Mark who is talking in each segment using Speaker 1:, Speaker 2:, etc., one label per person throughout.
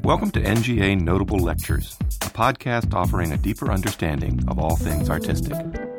Speaker 1: Welcome to NGA Notable Lectures, a podcast offering a deeper understanding of all things artistic.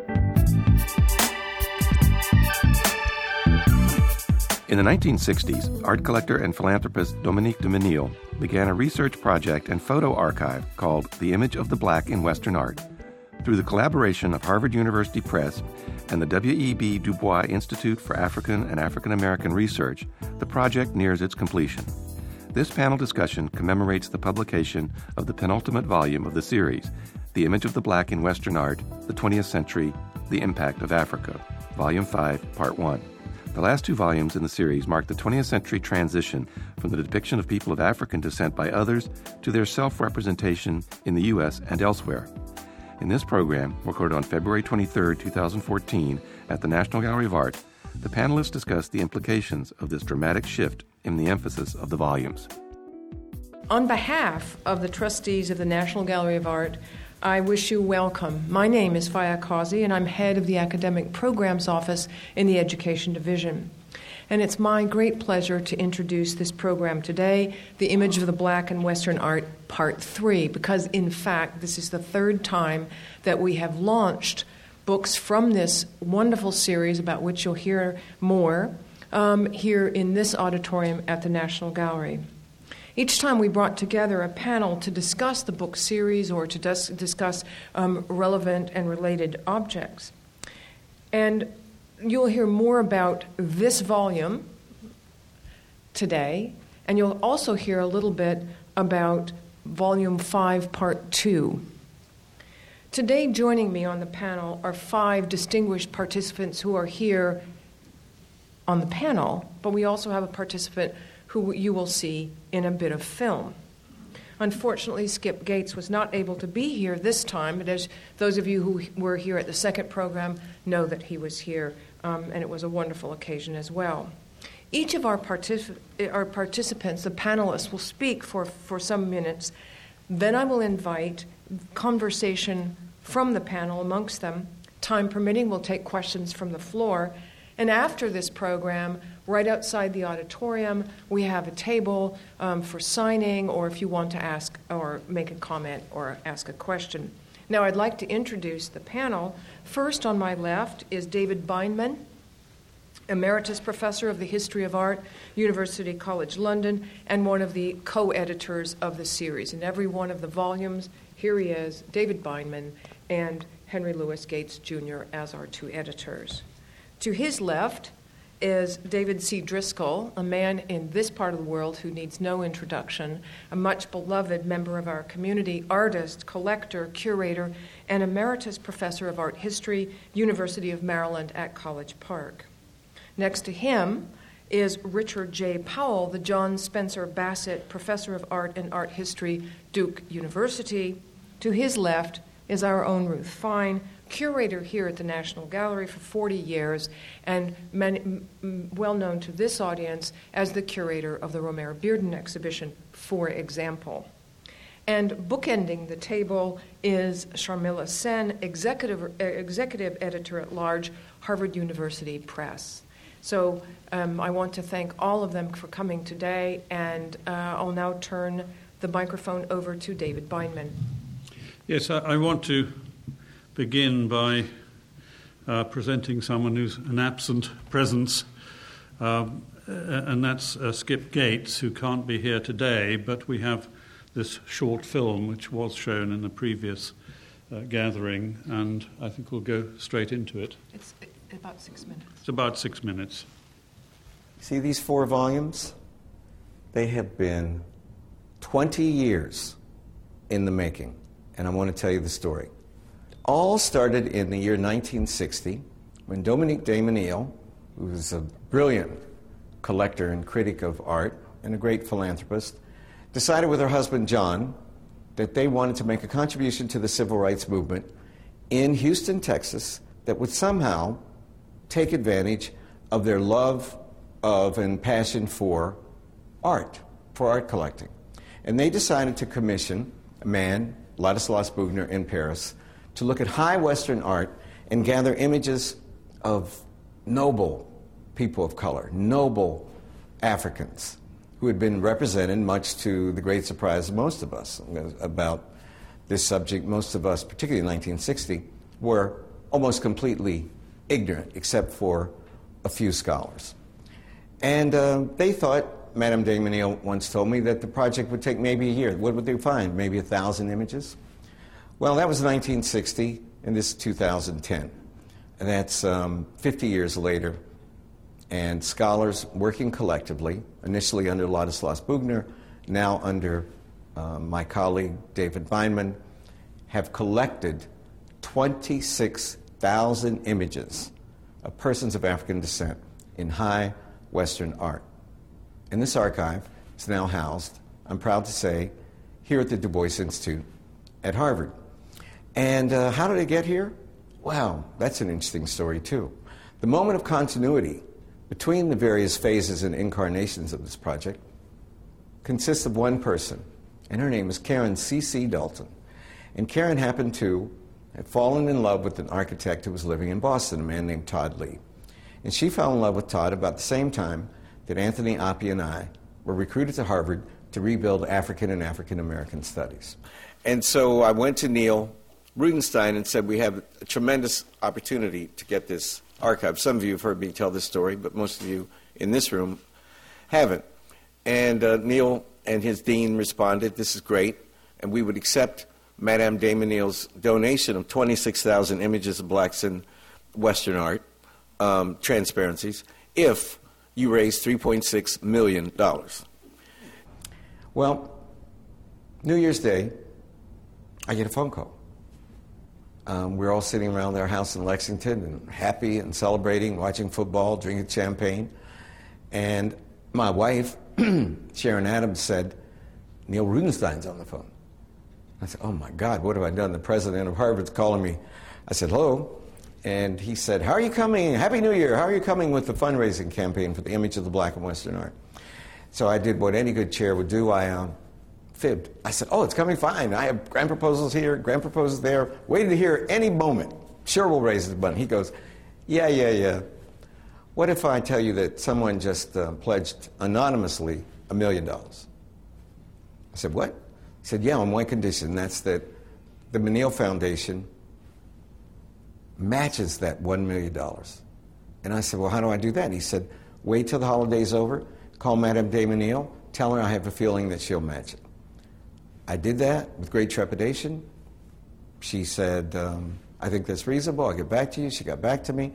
Speaker 1: In the 1960s, art collector and philanthropist Dominique de Menil began a research project and photo archive called The Image of the Black in Western Art. Through the collaboration of Harvard University Press and the W.E.B. Du Bois Institute for African and African American Research, the project nears its completion. This panel discussion commemorates the publication of the penultimate volume of the series, The Image of the Black in Western Art, the 20th Century, The Impact of Africa, Volume 5, Part 1. The last two volumes in the series mark the 20th century transition from the depiction of people of African descent by others to their self-representation in the U.S. and elsewhere. In this program, recorded on February 23, 2014, at the National Gallery of Art, the panelists discuss the implications of this dramatic shift in the emphasis of the volumes.
Speaker 2: On behalf of the trustees of the National Gallery of Art, I wish you welcome. My name is Faya Kazi, and I'm head of the Academic Programs Office in the Education Division. And it's my great pleasure to introduce this program today, The Image of the Black in Western Art, Part 3, because, in fact, this is the third time that we have launched books from this wonderful series, about which you'll hear more, here in this auditorium at the National Gallery. Each time we brought together a panel to discuss the book series or to discuss relevant and related objects. And you'll hear more about this volume today, and you'll also hear a little bit about Volume 5, Part 2. Today, joining me on the panel are 5 distinguished participants who are here on the panel, but we also have a participant who you will see in a bit of film. Unfortunately, Skip Gates was not able to be here this time, but as those of you who were here at the second program know that he was here, and it was a wonderful occasion as well. Each of our participants, the panelists, will speak for some minutes. Then I will invite conversation from the panel amongst them. Time permitting, we'll take questions from the floor. And after this program, right outside the auditorium, we have a table for signing, or if you want to ask or make a comment or ask a question. Now, I'd like to introduce the panel. First on my left is David Beinman, Emeritus Professor of the History of Art, University College London, and one of the co-editors of the series. In every one of the volumes, here he is, David Beinman, and Henry Louis Gates, Jr. as our 2 editors. To his left is David C. Driscoll, a man in this part of the world who needs no introduction, a much beloved member of our community, artist, collector, curator, and emeritus professor of art history, University of Maryland at College Park. Next to him is Richard J. Powell, the John Spencer Bassett Professor of Art and Art History, Duke University. To his left is our own Ruth Fine, curator here at the National Gallery for 40 years and well known to this audience as the curator of the Romare Bearden exhibition, for example. And bookending the table is Sharmila Sen, executive editor-at-large, Harvard University Press. So I want to thank all of them for coming today, and I'll now turn the microphone over to David Beinman.
Speaker 3: Yes, I want to begin by presenting someone who's an absent presence, and that's Skip Gates, who can't be here today, but we have this short film which was shown in the previous gathering, and I think we'll go straight into it.
Speaker 2: It's about 6 minutes.
Speaker 3: It's about 6 minutes.
Speaker 4: See these 4 volumes? They have been 20 years in the making, and I want to tell you the story. All started in the year 1960 when Dominique de Menil, who was a brilliant collector and critic of art and a great philanthropist, decided with her husband John that they wanted to make a contribution to the civil rights movement in Houston, Texas, that would somehow take advantage of their love of and passion for art collecting. And they decided to commission a man, Ladislas Bugner, in Paris, to look at high Western art and gather images of noble people of color, noble Africans, who had been represented, much to the great surprise of most of us about this subject. Most of us, particularly in 1960, were almost completely ignorant, except for a few scholars. And they thought, Madame de Menil once told me, that the project would take maybe a year. What would they find? Maybe 1,000 images? Well, that was 1960, and this is 2010. And that's 50 years later, and scholars working collectively, initially under Ladislas Bugner, now under my colleague David Weinman, have collected 26,000 images of persons of African descent in high Western art. And this archive is now housed, I'm proud to say, here at the Du Bois Institute at Harvard. And how did it get here? Wow, that's an interesting story too. The moment of continuity between the various phases and incarnations of this project consists of one person, and her name is Karen C.C. Dalton. And Karen happened to have fallen in love with an architect who was living in Boston, a man named Todd Lee. And she fell in love with Todd about the same time that Anthony Appie and I were recruited to Harvard to rebuild African and African American studies. And so I went to Neil Rudenstein and said, we have a tremendous opportunity to get this archive. Some of you have heard me tell this story, but most of you in this room haven't. And Neil and his dean responded, this is great, and we would accept Madame de Menil's donation of 26,000 images of blacks in Western art, transparencies, if you raise $3.6 million. Well, New Year's Day, I get a phone call. We're all sitting around our house in Lexington and happy and celebrating, watching football, drinking champagne. And my wife, Sharon Adams, said, Neil Rudenstein's on the phone. I said, oh my God, what have I done? The president of Harvard's calling me. I said, hello. And he said, how are you coming? Happy New Year. How are you coming with the fundraising campaign for the image of the black in Western art? So I did what any good chair would do. I fibbed. I said, oh, it's coming fine. I have grant proposals here, grant proposals there. Waiting to hear any moment. Sure, we'll raise the money. He goes, yeah. What if I tell you that someone just pledged anonymously $1 million? I said, what? He said, yeah, on one condition. That's that the Menil Foundation matches that $1 million. And I said, well, how do I do that? And he said, wait till the holiday's over, call Madame de Menil, tell her I have a feeling that she'll match it. I did that with great trepidation. She said, I think that's reasonable. I'll get back to you. She got back to me.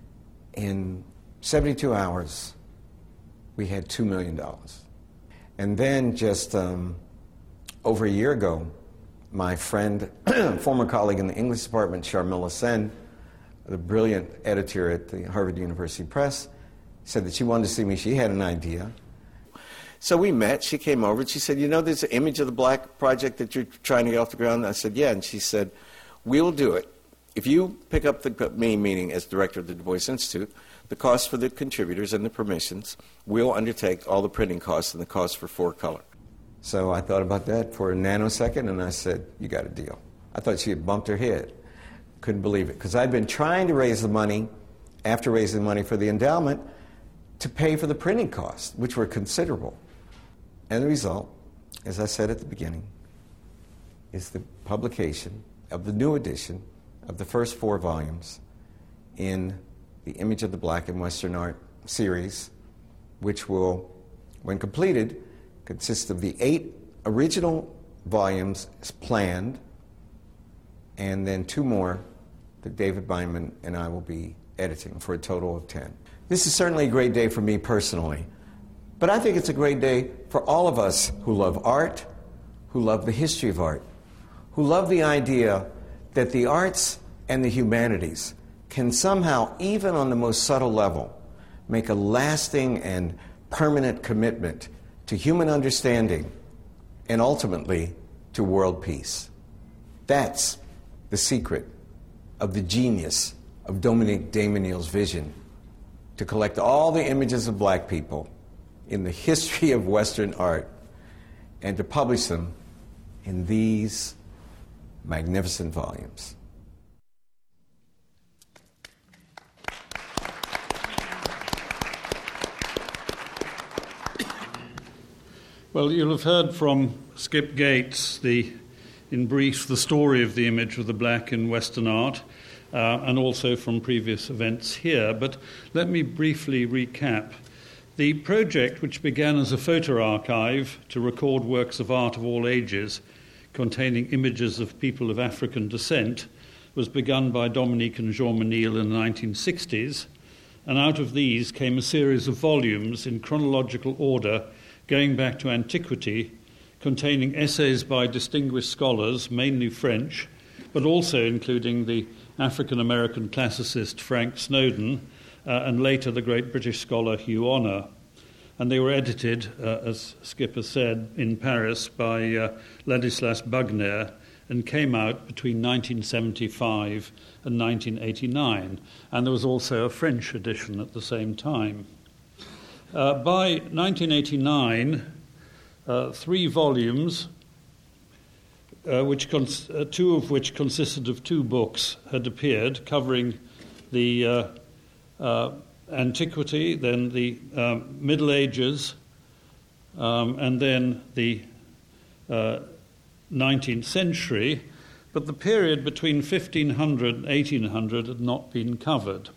Speaker 4: In 72 hours, we had $2 million. And then just over a year ago, my friend, former colleague in the English department, Sharmila Sen, the brilliant editor at the Harvard University Press, said that she wanted to see me. She had an idea. So we met. She came over and she said, you know, there's an image of the black project that you're trying to get off the ground? I said, yeah. And she said, we'll do it. If you pick up the main meeting as director of the Du Bois Institute, the cost for the contributors and the permissions, we'll undertake all the printing costs and the cost for 4-color. So I thought about that for a nanosecond, and I said, you got a deal. I thought she had bumped her head. Couldn't believe it. Because I'd been trying to raise the money, after raising money for the endowment, to pay for the printing costs, which were considerable. And the result, as I said at the beginning, is the publication of the new edition of the first 4 volumes in the Image of the Black in Western Art series, which will, when completed, consist of the 8 original volumes as planned, and then 2 more that David Weinman and I will be editing for a total of 10. This is certainly a great day for me personally, but I think it's a great day for all of us who love art, who love the history of art, who love the idea that the arts and the humanities can somehow, even on the most subtle level, make a lasting and permanent commitment to human understanding and ultimately to world peace. That's the secret of the genius of Dominique de Menil's vision to collect all the images of black people in the history of Western art and to publish them in these magnificent volumes.
Speaker 3: Well, you'll have heard from Skip Gates, in brief, the story of the image of the black in Western art, and also from previous events here. But let me briefly recap. The project, which began as a photo archive to record works of art of all ages containing images of people of African descent, was begun by Dominique and Jean Menil in the 1960s, and out of these came a series of volumes in chronological order going back to antiquity, containing essays by distinguished scholars, mainly French, but also including the African-American classicist Frank Snowden, and later the great British scholar Hugh Honor. And they were edited, as Skip has said, in Paris by Ladislas Bugner, and came out between 1975 and 1989. And there was also a French edition at the same time. By 1989, 3 volumes, two of which consisted of 2 books, had appeared, covering the antiquity, then the Middle Ages, and then the 19th century, but the period between 1500 and 1800 had not been covered.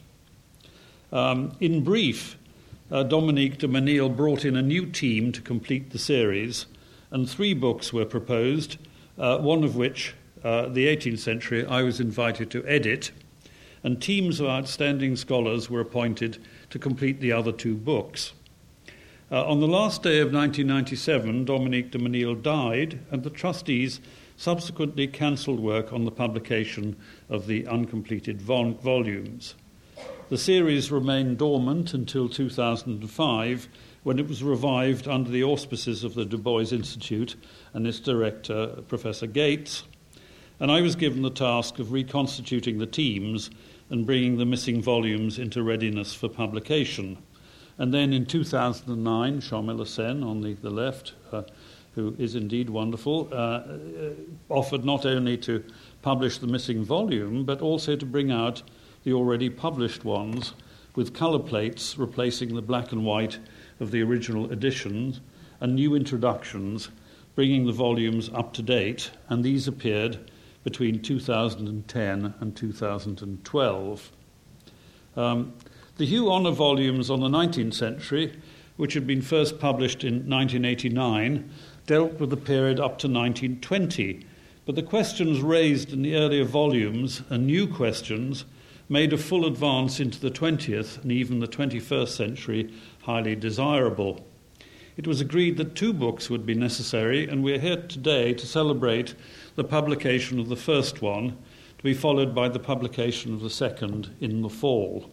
Speaker 3: In brief, Dominique de Menil brought in a new team to complete the series, and 3 books were proposed, one of which, the 18th century, I was invited to edit, and teams of outstanding scholars were appointed to complete the other 2 books. On the last day of 1997, Dominique de Menil died, and the trustees subsequently cancelled work on the publication of the uncompleted volumes. The series remained dormant until 2005, when it was revived under the auspices of the Du Bois Institute and its director, Professor Gates, and I was given the task of reconstituting the teams and bringing the missing volumes into readiness for publication. And then in 2009, Sharmila Sen, on the left, who is indeed wonderful, offered not only to publish the missing volume, but also to bring out the already published ones with colour plates replacing the black and white of the original editions, and new introductions, bringing the volumes up to date, and these appeared between 2010 and 2012. The Hugh Honor volumes on the 19th century, which had been first published in 1989, dealt with the period up to 1920, but the questions raised in the earlier volumes, and new questions, made a full advance into the 20th and even the 21st century highly desirable. It was agreed that 2 books would be necessary, and we're here today to celebrate the publication of the first one, to be followed by the publication of the second in the fall.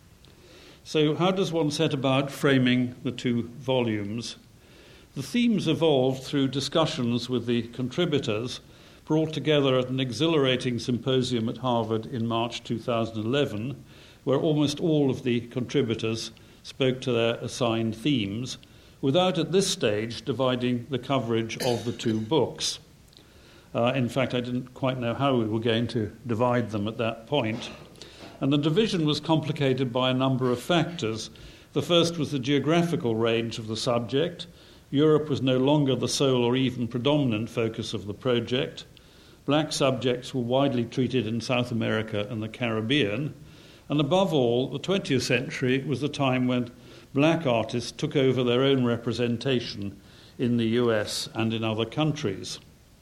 Speaker 3: So how does one set about framing the 2 volumes? The themes evolved through discussions with the contributors, brought together at an exhilarating symposium at Harvard in March 2011, where almost all of the contributors spoke to their assigned themes, without at this stage dividing the coverage of the 2 books. In fact, I didn't quite know how we were going to divide them at that point. And the division was complicated by a number of factors. The first was the geographical range of the subject. Europe was no longer the sole or even predominant focus of the project. Black subjects were widely treated in South America and the Caribbean. And above all, the 20th century was the time when black artists took over their own representation in the US and in other countries.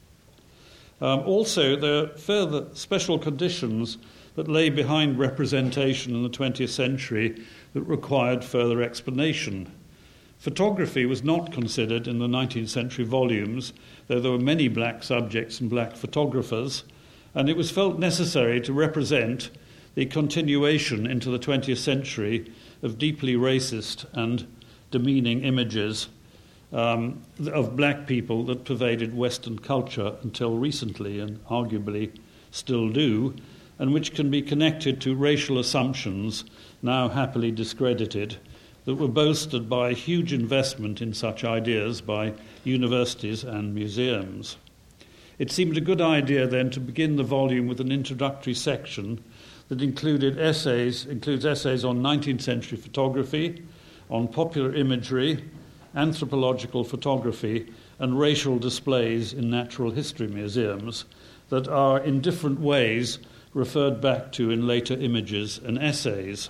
Speaker 3: Also, there are further special conditions that lay behind representation in the 20th century that required further explanation. Photography was not considered in the 19th century volumes, though there were many black subjects and black photographers, and it was felt necessary to represent the continuation into the 20th century of deeply racist and demeaning images of black people that pervaded Western culture until recently, and arguably still do, and which can be connected to racial assumptions now happily discredited that were boasted by a huge investment in such ideas by universities and museums. It seemed a good idea then to begin the volume with an introductory section that includes essays on 19th century photography, on popular imagery, anthropological photography, and racial displays in natural history museums that are in different ways referred back to in later images and essays.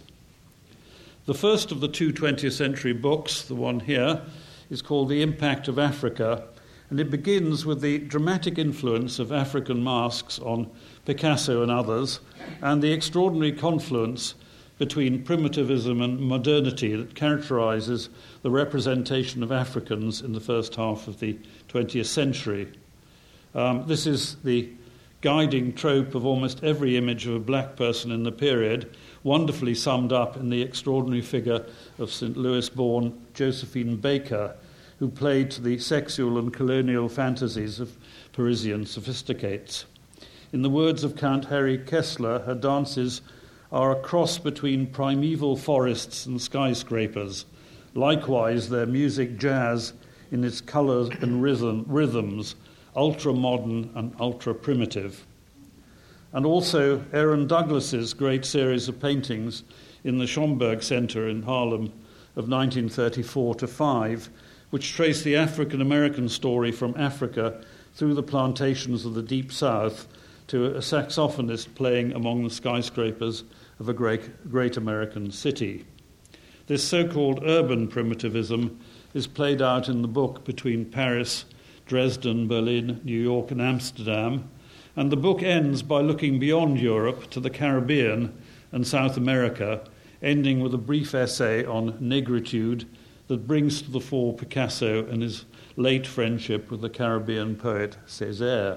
Speaker 3: The first of the two 20th century books, the one here, is called The Impact of Africa, and it begins with the dramatic influence of African masks on Picasso and others, and the extraordinary confluence between primitivism and modernity that characterizes the representation of Africans in the first half of the 20th century. This is the guiding trope of almost every image of a black person in the period, wonderfully summed up in the extraordinary figure of St. Louis-born Josephine Baker, who played to the sexual and colonial fantasies of Parisian sophisticates. In the words of Count Harry Kessler, her dances are a cross between primeval forests and skyscrapers. Likewise, their music jazz in its colours and rhythms, ultra-modern and ultra-primitive. And also Aaron Douglas's great series of paintings in the Schomburg Center in Harlem of 1934 to 5, which trace the African-American story from Africa through the plantations of the Deep South to a saxophonist playing among the skyscrapers of a great American city. This so-called urban primitivism is played out in the book between Paris, Dresden, Berlin, New York, and Amsterdam, and the book ends by looking beyond Europe to the Caribbean and South America, ending with a brief essay on negritude that brings to the fore Picasso and his late friendship with the Caribbean poet Césaire.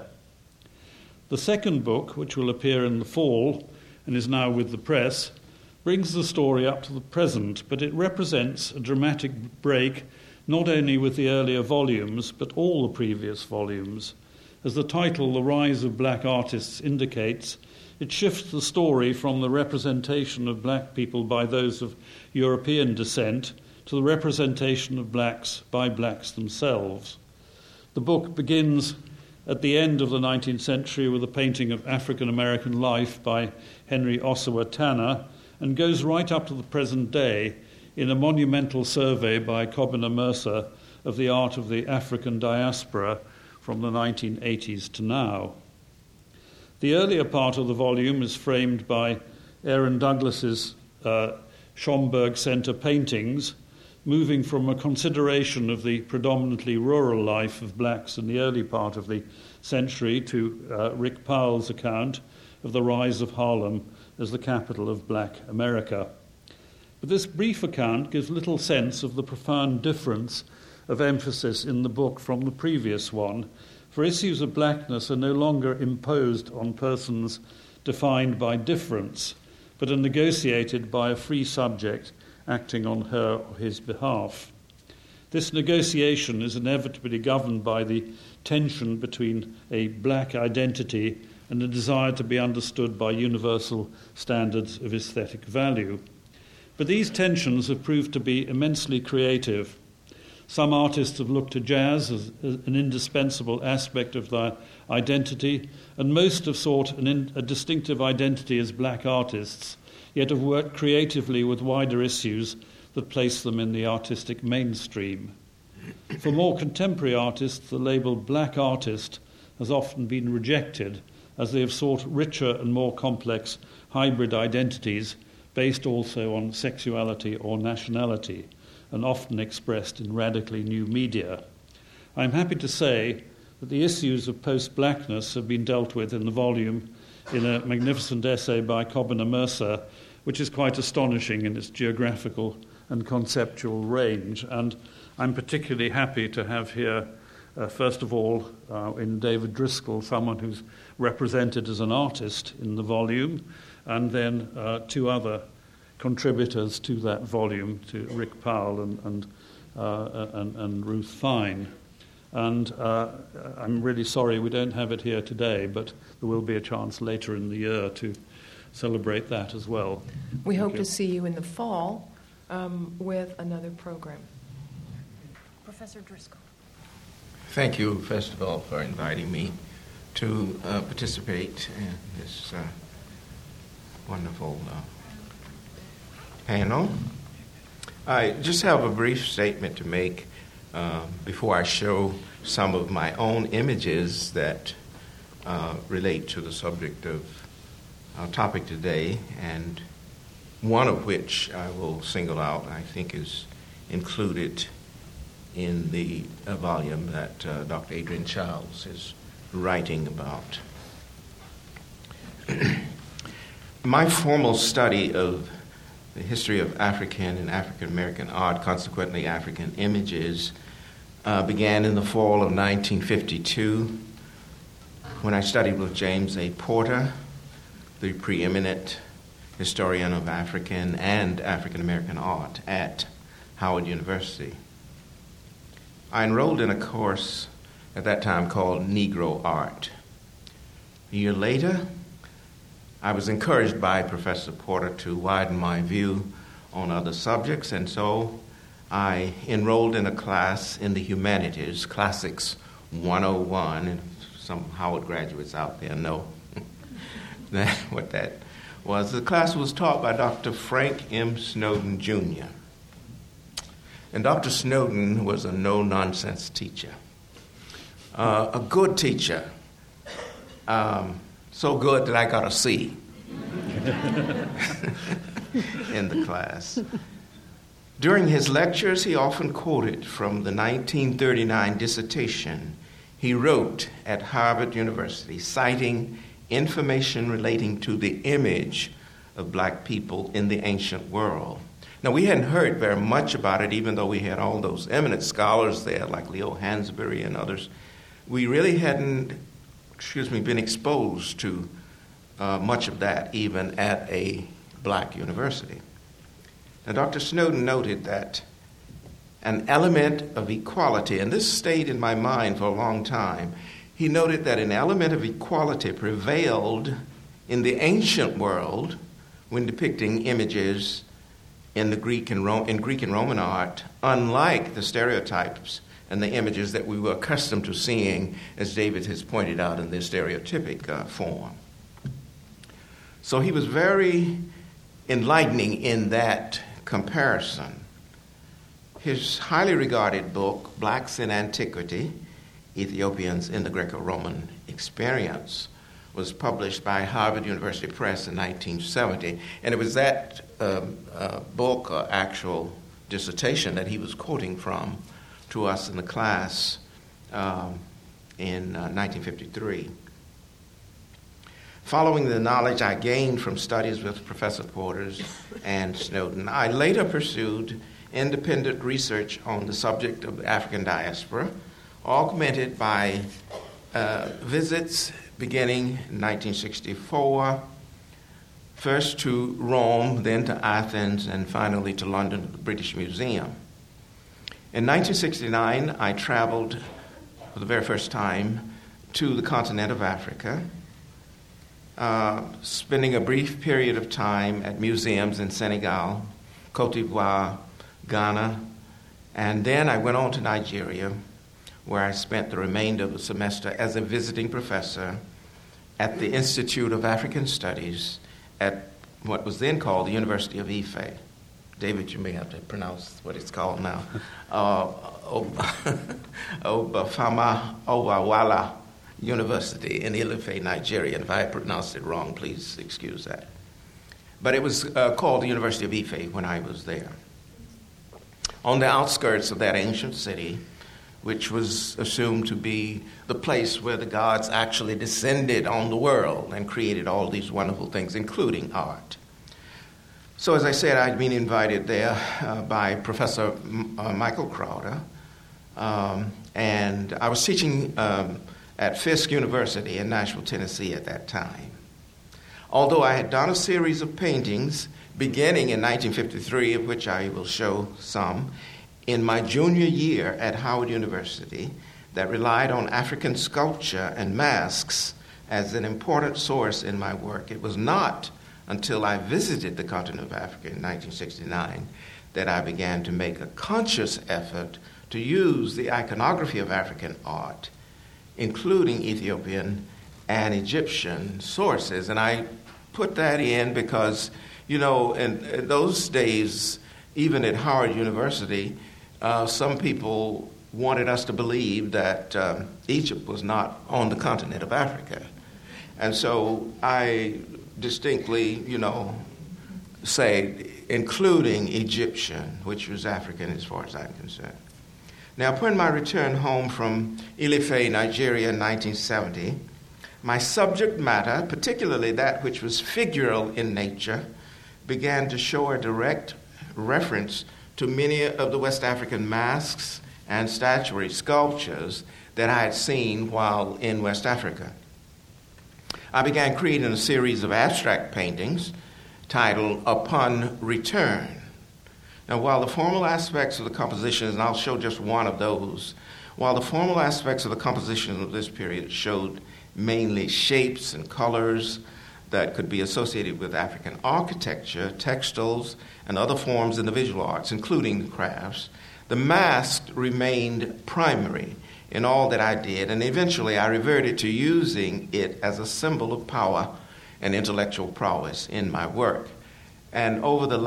Speaker 3: The second book, which will appear in the fall and is now with the press, brings the story up to the present, but it represents a dramatic break not only with the earlier volumes, but all the previous volumes. As the title, The Rise of Black Artists, indicates, it shifts the story from the representation of black people by those of European descent to the representation of blacks by blacks themselves. The book begins at the end of the 19th century with a painting of African-American life by Henry Ossawa Tanner, and goes right up to the present day in a monumental survey by Kobina Mercer of the art of the African diaspora from the 1980s to now. The earlier part of the volume is framed by Aaron Douglas's Schomburg Center paintings, moving from a consideration of the predominantly rural life of blacks in the early part of the century to Rick Powell's account of the rise of Harlem as the capital of black America. But this brief account gives little sense of the profound difference of emphasis in the book from the previous one, for issues of blackness are no longer imposed on persons defined by difference, but are negotiated by a free subject acting on her or his behalf. This negotiation is inevitably governed by the tension between a black identity and a desire to be understood by universal standards of aesthetic value. But these tensions have proved to be immensely creative. Some artists have looked to jazz as an indispensable aspect of their identity, and most have sought a distinctive identity as black artists, yet have worked creatively with wider issues that place them in the artistic mainstream. For more contemporary artists, the label black artist has often been rejected, as they have sought richer and more complex hybrid identities based also on sexuality or nationality, and often expressed in radically new media. I'm happy to say that the issues of post-blackness have been dealt with in the volume in a magnificent essay by Kobina Mercer, which is quite astonishing in its geographical and conceptual range. And I'm particularly happy to have here, first of all, in David Driscoll, someone who's represented as an artist in the volume, and then two other contributors to that volume, to Rick Powell and Ruth Fine. And I'm really sorry we don't have it here today, but there will be a chance later in the year to celebrate that as well.
Speaker 2: We hope to see you in the fall with another program. Professor Driscoll.
Speaker 5: Thank you, first of all, for inviting me to participate in this wonderful panel. I just have a brief statement to make. before I show some of my own images that relate to the subject of our topic today, and one of which I will single out, I think is included in the volume that Dr. Adrian Childs is writing about. My formal study of the history of African and African American art, consequently African images, began in the fall of 1952 when I studied with James A. Porter, the preeminent historian of African and African American art at Howard University. I enrolled in a course at that time called Negro Art. A year later, I was encouraged by Professor Porter to widen my view on other subjects, and so I enrolled in a class in the humanities, Classics 101, and some Howard graduates out there know what that was. The class was taught by Dr. Frank M. Snowden, Jr. And Dr. Snowden was a no-nonsense teacher, a good teacher, so good that I got a C in the class. During his lectures, he often quoted from the 1939 dissertation he wrote at Harvard University, citing information relating to the image of black people in the ancient world. Now, we hadn't heard very much about it, even though we had all those eminent scholars there, like Leo Hansberry and others. We really hadn't, been exposed to much of that, even at a black university. Now, Dr. Snowden noted that an element of equality, and this stayed in my mind for a long time, he noted that an element of equality prevailed in the ancient world when depicting images in the Greek and Roman art, unlike the stereotypes and the images that we were accustomed to seeing, as David has pointed out, in their stereotypic form. So he was very enlightening in that comparison. His highly regarded book, Blacks in Antiquity, Ethiopians in the Greco-Roman Experience, was published by Harvard University Press in 1970. And it was that book, actual dissertation, that he was quoting from to us in the class in 1953. Following the knowledge I gained from studies with Professor Porters and Snowden, I later pursued independent research on the subject of the African diaspora, augmented by visits beginning in 1964, first to Rome, then to Athens, and finally to London at the British Museum. In 1969, I traveled for the very first time to the continent of Africa, spending a brief period of time at museums in Senegal, Cote d'Ivoire, Ghana, and then I went on to Nigeria, where I spent the remainder of the semester as a visiting professor at the Institute of African Studies at what was then called the University of Ife. David, you may have to pronounce what it's called now. Obafemi Awolowo University in Ile-Ife, Nigeria. And if I pronounced it wrong, please excuse that. But it was called the University of Ife when I was there. On the outskirts of that ancient city, which was assumed to be the place where the gods actually descended on the world and created all these wonderful things, including art. So as I said, I'd been invited there by Professor Michael Crowder, and I was teaching at Fisk University in Nashville, Tennessee at that time. Although I had done a series of paintings beginning in 1953, of which I will show some, in my junior year at Howard University, that relied on African sculpture and masks as an important source in my work. It was not until I visited the continent of Africa in 1969 that I began to make a conscious effort to use the iconography of African art, including Ethiopian and Egyptian sources. And I put that in because, you know, in those days, even at Howard University, some people wanted us to believe that Egypt was not on the continent of Africa. And so I distinctly, say including Egyptian, which was African as far as I'm concerned. Now, upon my return home from Ile-Ife, Nigeria in 1970, my subject matter, particularly that which was figural in nature, began to show a direct reference to many of the West African masks and statuary sculptures that I had seen while in West Africa. I began creating a series of abstract paintings titled Upon Return. Now, while the formal aspects of the compositions, and I'll show just one of those, while the formal aspects of the composition of this period showed mainly shapes and colors that could be associated with African architecture, textiles, and other forms in the visual arts, including crafts, the mask remained primary in all that I did, and eventually I reverted to using it as a symbol of power and intellectual prowess in my work. And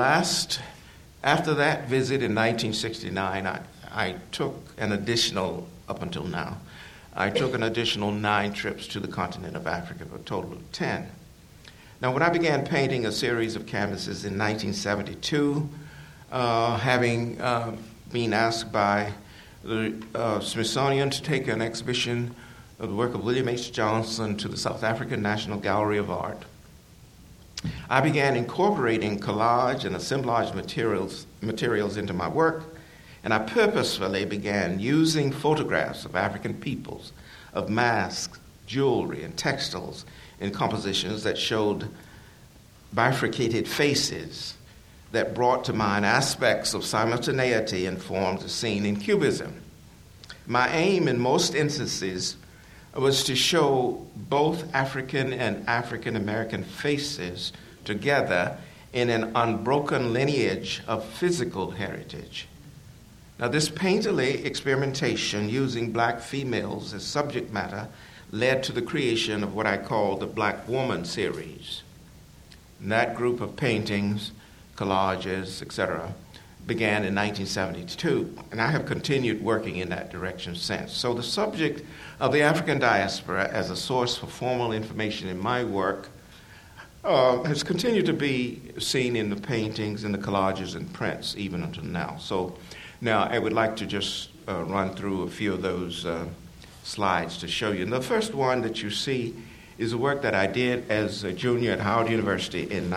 Speaker 5: after that visit in 1969, I took an additional, up until now, I took an additional 9 trips to the continent of Africa, for a total of 10. Now, when I began painting a series of canvases in 1972, having been asked by the Smithsonian to take an exhibition of the work of William H. Johnson to the South African National Gallery of Art, I began incorporating collage and assemblage materials into my work, and I purposefully began using photographs of African peoples, of masks, jewelry, and textiles in compositions that showed bifurcated faces that brought to mind aspects of simultaneity and forms as seen in Cubism. My aim in most instances was to show both African and African American faces together in an unbroken lineage of physical heritage. Now, this painterly experimentation using black females as subject matter led to the creation of what I call the Black Woman series. And that group of paintings, collages, etc., began in 1972, and I have continued working in that direction since. So the subject of the African diaspora as a source for formal information in my work has continued to be seen in the paintings and the collages and prints even until now. So now I would like to just run through a few of those slides to show you. And the first one that you see is a work that I did as a junior at Howard University in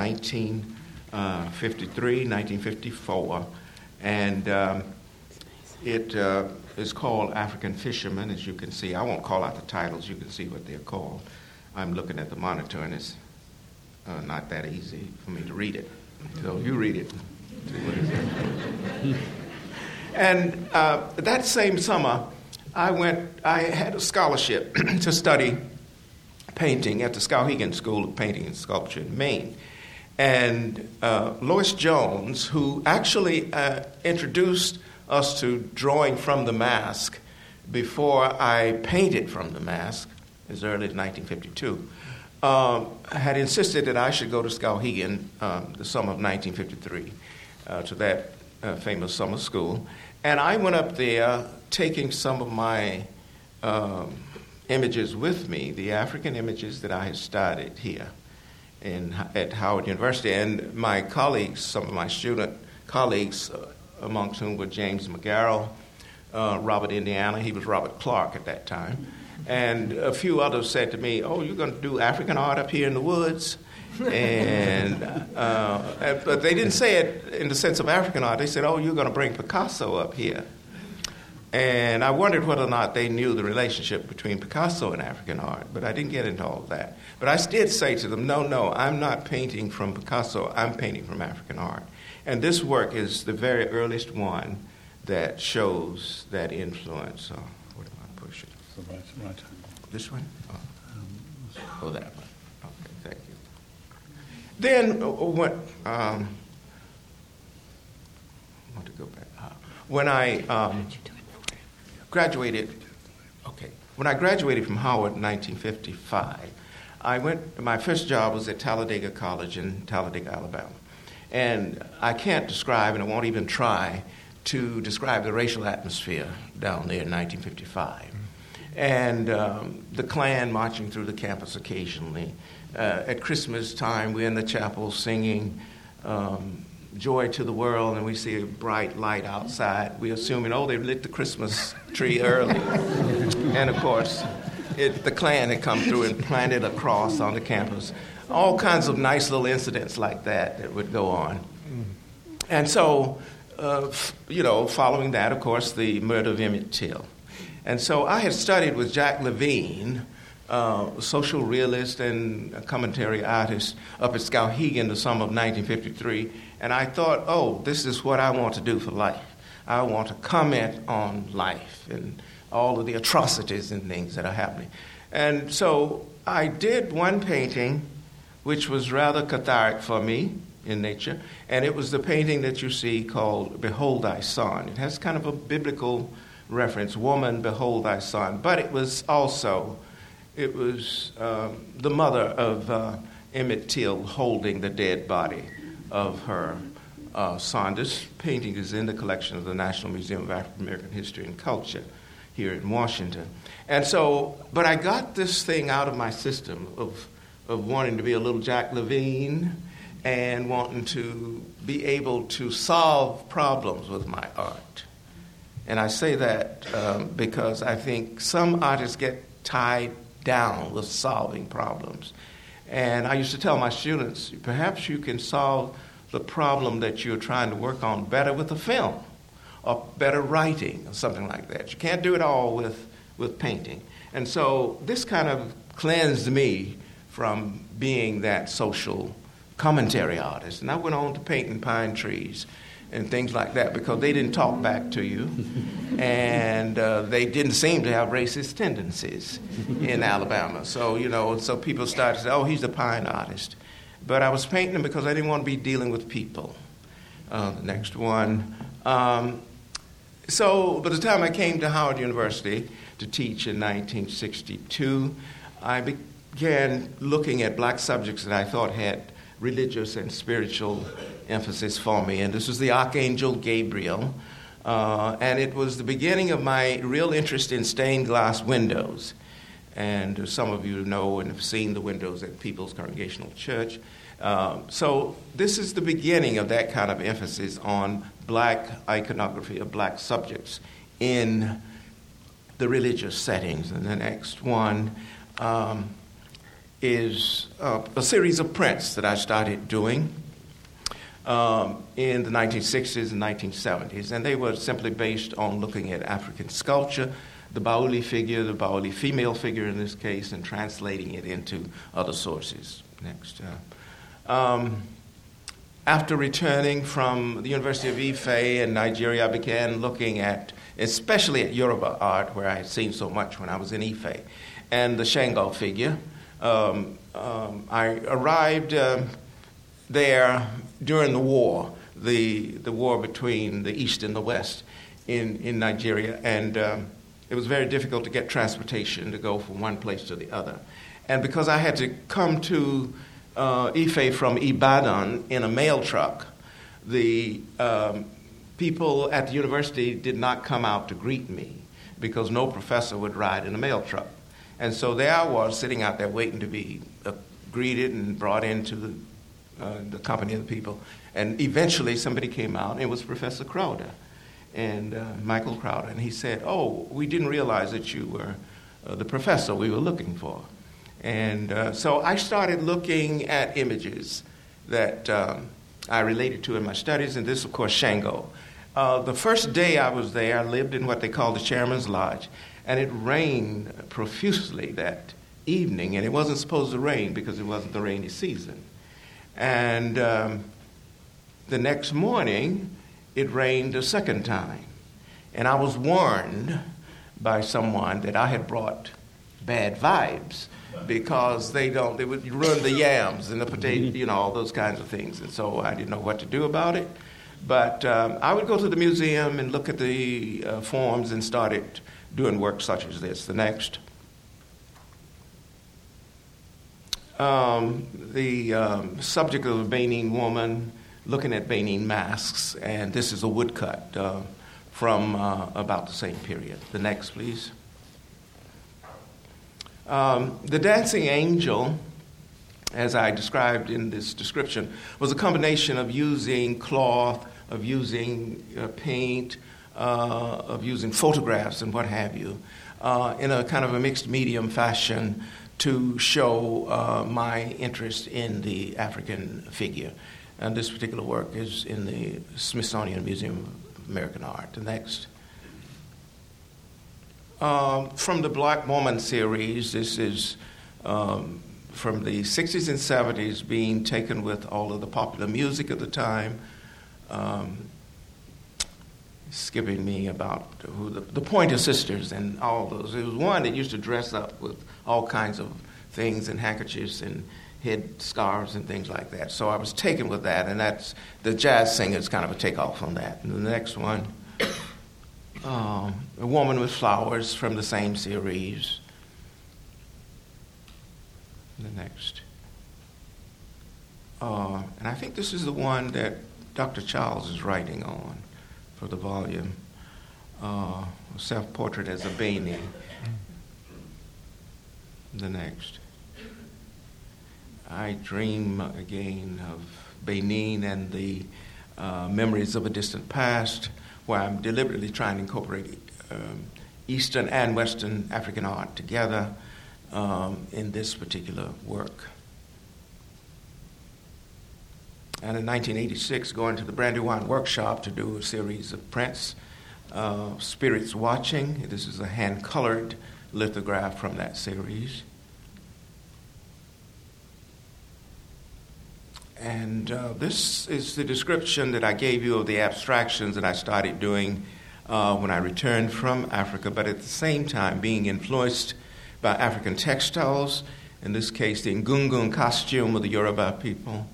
Speaker 5: 1953, 1954, and it is called African Fishermen, as you can see. I won't call out the titles. You can see what they're called. I'm looking at the monitor, and it's not that easy for me to read it. So you read it. See what it is. And that same summer, I had a scholarship to study painting at the Skowhegan School of Painting and Sculpture in Maine. And Lois Jones, who actually introduced us to drawing from the mask before I painted from the mask, as early as 1952, had insisted that I should go to Skowhegan the summer of 1953 to that famous summer school. And I went up there taking some of my images with me, the African images that I had studied here at Howard University. And my colleagues, some of my student colleagues, amongst whom were James McGarrell, Robert Indiana, he was Robert Clark at that time, and a few others said to me, "Oh, you're going to do African art up here in the woods?" And but they didn't say it in the sense of African art. They said, "Oh, you're going to bring Picasso up here." And I wondered whether or not they knew the relationship between Picasso and African art, but I didn't get into all of that. But I did say to them, no, I'm not painting from Picasso, I'm painting from African art. And this work is the very earliest one that shows that influence. Where do I push it?
Speaker 3: The right.
Speaker 5: This one? Oh, that one. Okay, thank you. Then what? I want to go back. When I graduated, when I graduated from Howard in 1955, my first job was at Talladega College in Talladega, Alabama. And I can't describe, and I won't even try to describe the racial atmosphere down there in 1955. And the Klan marching through the campus occasionally. At Christmas time, we're in the chapel singing Joy to the World, and we see a bright light outside. We're assuming, oh, they lit the Christmas tree early. And, of course, the Klan had come through and planted a cross on the campus. All kinds of nice little incidents like that would go on. And so, following that, of course, the murder of Emmett Till. And so I had studied with Jack Levine, social realist and a commentary artist up at Skowhegan the summer of 1953, and I thought, oh, this is what I want to do for life. I want to comment on life and all of the atrocities and things that are happening. And so I did one painting which was rather cathartic for me in nature, and it was the painting that you see called Behold Thy Son. It has kind of a biblical reference, woman, behold thy son. But it was also, the mother of Emmett Till holding the dead body of her son. This painting is in the collection of the National Museum of African American History and Culture here in Washington. And so, but I got this thing out of my system of wanting to be a little Jack Levine and wanting to be able to solve problems with my art. And I say that because I think some artists get tied down with solving problems. And I used to tell my students, perhaps you can solve the problem that you're trying to work on better with a film or better writing or something like that. You can't do it all with painting. And so this kind of cleansed me from being that social commentary artist. And I went on to painting pine trees and things like that because they didn't talk back to you. And they didn't seem to have racist tendencies in Alabama. So, so people started to say, oh, he's a pine artist. But I was painting them because I didn't want to be dealing with people. The next one. So by the time I came to Howard University to teach in 1962, I began looking at black subjects that I thought had religious and spiritual emphasis for me. And this was the Archangel Gabriel. And it was the beginning of my real interest in stained glass windows. And some of you know and have seen the windows at People's Congregational Church. So this is the beginning of that kind of emphasis on black iconography of black subjects in the religious settings. And the next one is a series of prints that I started doing in the 1960s and 1970s. And they were simply based on looking at African sculpture, the Bauli figure, the Bauli female figure in this case, and translating it into other sources. Next. After returning from the University of Ife in Nigeria, I began looking at, especially at Yoruba art, where I had seen so much when I was in Ife, and the Shango figure. I arrived there during the war, the war between the East and the West in Nigeria, and it was very difficult to get transportation to go from one place to the other. And because I had to come to Ife from Ibadan in a mail truck, the people at the university did not come out to greet me because no professor would ride in a mail truck. And so there I was sitting out there waiting to be greeted and brought into the company of the people. And eventually somebody came out, and it was Professor Crowder, and Michael Crowder. And he said, oh, we didn't realize that you were the professor we were looking for. And so I started looking at images that I related to in my studies, and this, of course, Shango. The first day I was there, I lived in what they call the Chairman's Lodge, and it rained profusely that evening, and it wasn't supposed to rain because it wasn't the rainy season. And the next morning, it rained a second time, and I was warned by someone that I had brought bad vibes because they would ruin the yams and the potato, all those kinds of things. And so I didn't know what to do about it. But I would go to the museum and look at the forms and started doing work such as this. The next. The subject of a Benin woman looking at Benin masks, and this is a woodcut from about the same period. The next, please. The Dancing Angel, as I described in this description, was a combination of using cloth, of using paint, of using photographs and what have you, in a kind of a mixed medium fashion to show my interest in the African figure. And this particular work is in the Smithsonian Museum of American Art. The next. From the Black Woman series, this is from the 60s and 70s, being taken with all of the popular music at the time. Skipping me about who the Pointer Sisters and all those. There was one that used to dress up with all kinds of things and handkerchiefs and head scarves and things like that. So I was taken with that, and that's the Jazz Singer is kind of a takeoff on that. And the next one, A Woman with Flowers from the same series. The next. And I think this is the one that Dr. Childs is writing on for the volume, Self-Portrait as a Benin. The next. I dream again of Benin and the memories of a distant past, where I'm deliberately trying to incorporate Eastern and Western African art together in this particular work. And in 1986, going to the Brandywine Workshop to do a series of prints, Spirits Watching. This is a hand-colored lithograph from that series. And this is the description that I gave you of the abstractions that I started doing when I returned from Africa, but at the same time being influenced by African textiles, in this case the Ngungun costume of the Yoruba people.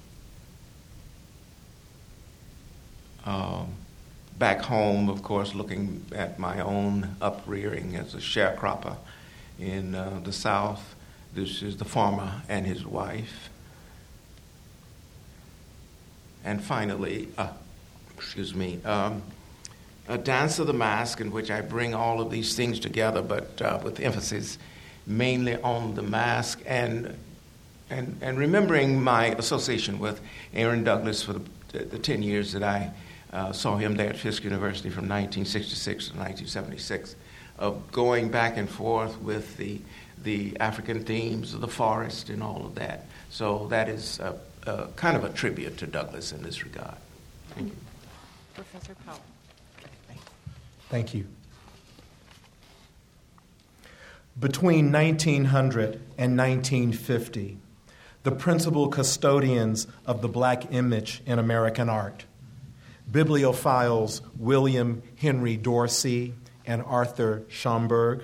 Speaker 5: Back home, of course, looking at my own uprearing as a sharecropper in the South. This is the farmer and his wife. And finally, a Dance of the Mask, in which I bring all of these things together, but with emphasis mainly on the mask and remembering my association with Aaron Douglas for the 10 years that I saw him there at Fisk University from 1966 to 1976, of going back and forth with the African themes of the forest and all of that. So that is kind of a tribute to Douglas in this regard. Thank you.
Speaker 2: Professor Powell.
Speaker 6: Thank you. Between 1900 and 1950, the principal custodians of the black image in American art, bibliophiles William Henry Dorsey and Arthur Schomburg,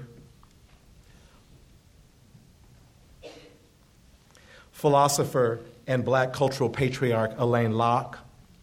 Speaker 6: philosopher and black cultural patriarch Alain Locke,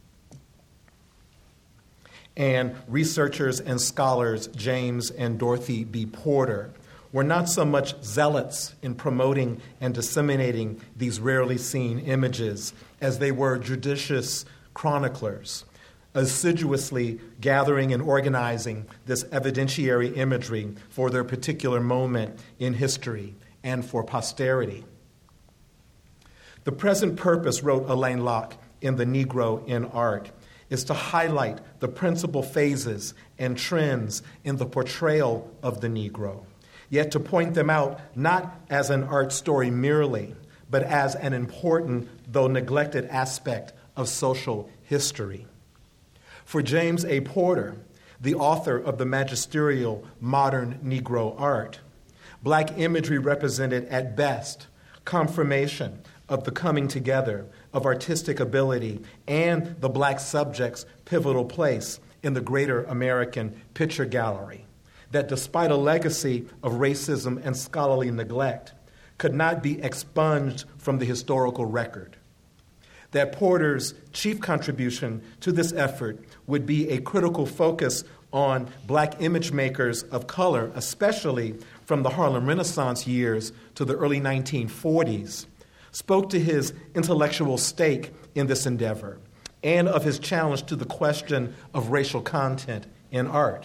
Speaker 6: and researchers and scholars James and Dorothy B. Porter were not so much zealots in promoting and disseminating these rarely seen images as they were judicious chroniclers, assiduously gathering and organizing this evidentiary imagery for their particular moment in history and for posterity. The present purpose, wrote Alain Locke in The Negro in Art, is to highlight the principal phases and trends in the portrayal of the Negro, yet to point them out not as an art story merely, but as an important, though neglected aspect of social history. For James A. Porter, the author of the magisterial Modern Negro Art, black imagery represented at best confirmation of the coming together of artistic ability and the black subject's pivotal place in the greater American picture gallery, that despite a legacy of racism and scholarly neglect, could not be expunged from the historical record. That Porter's chief contribution to this effort would be a critical focus on black image makers of color, especially from the Harlem Renaissance years to the early 1940s, spoke to his intellectual stake in this endeavor and of his challenge to the question of racial content in art.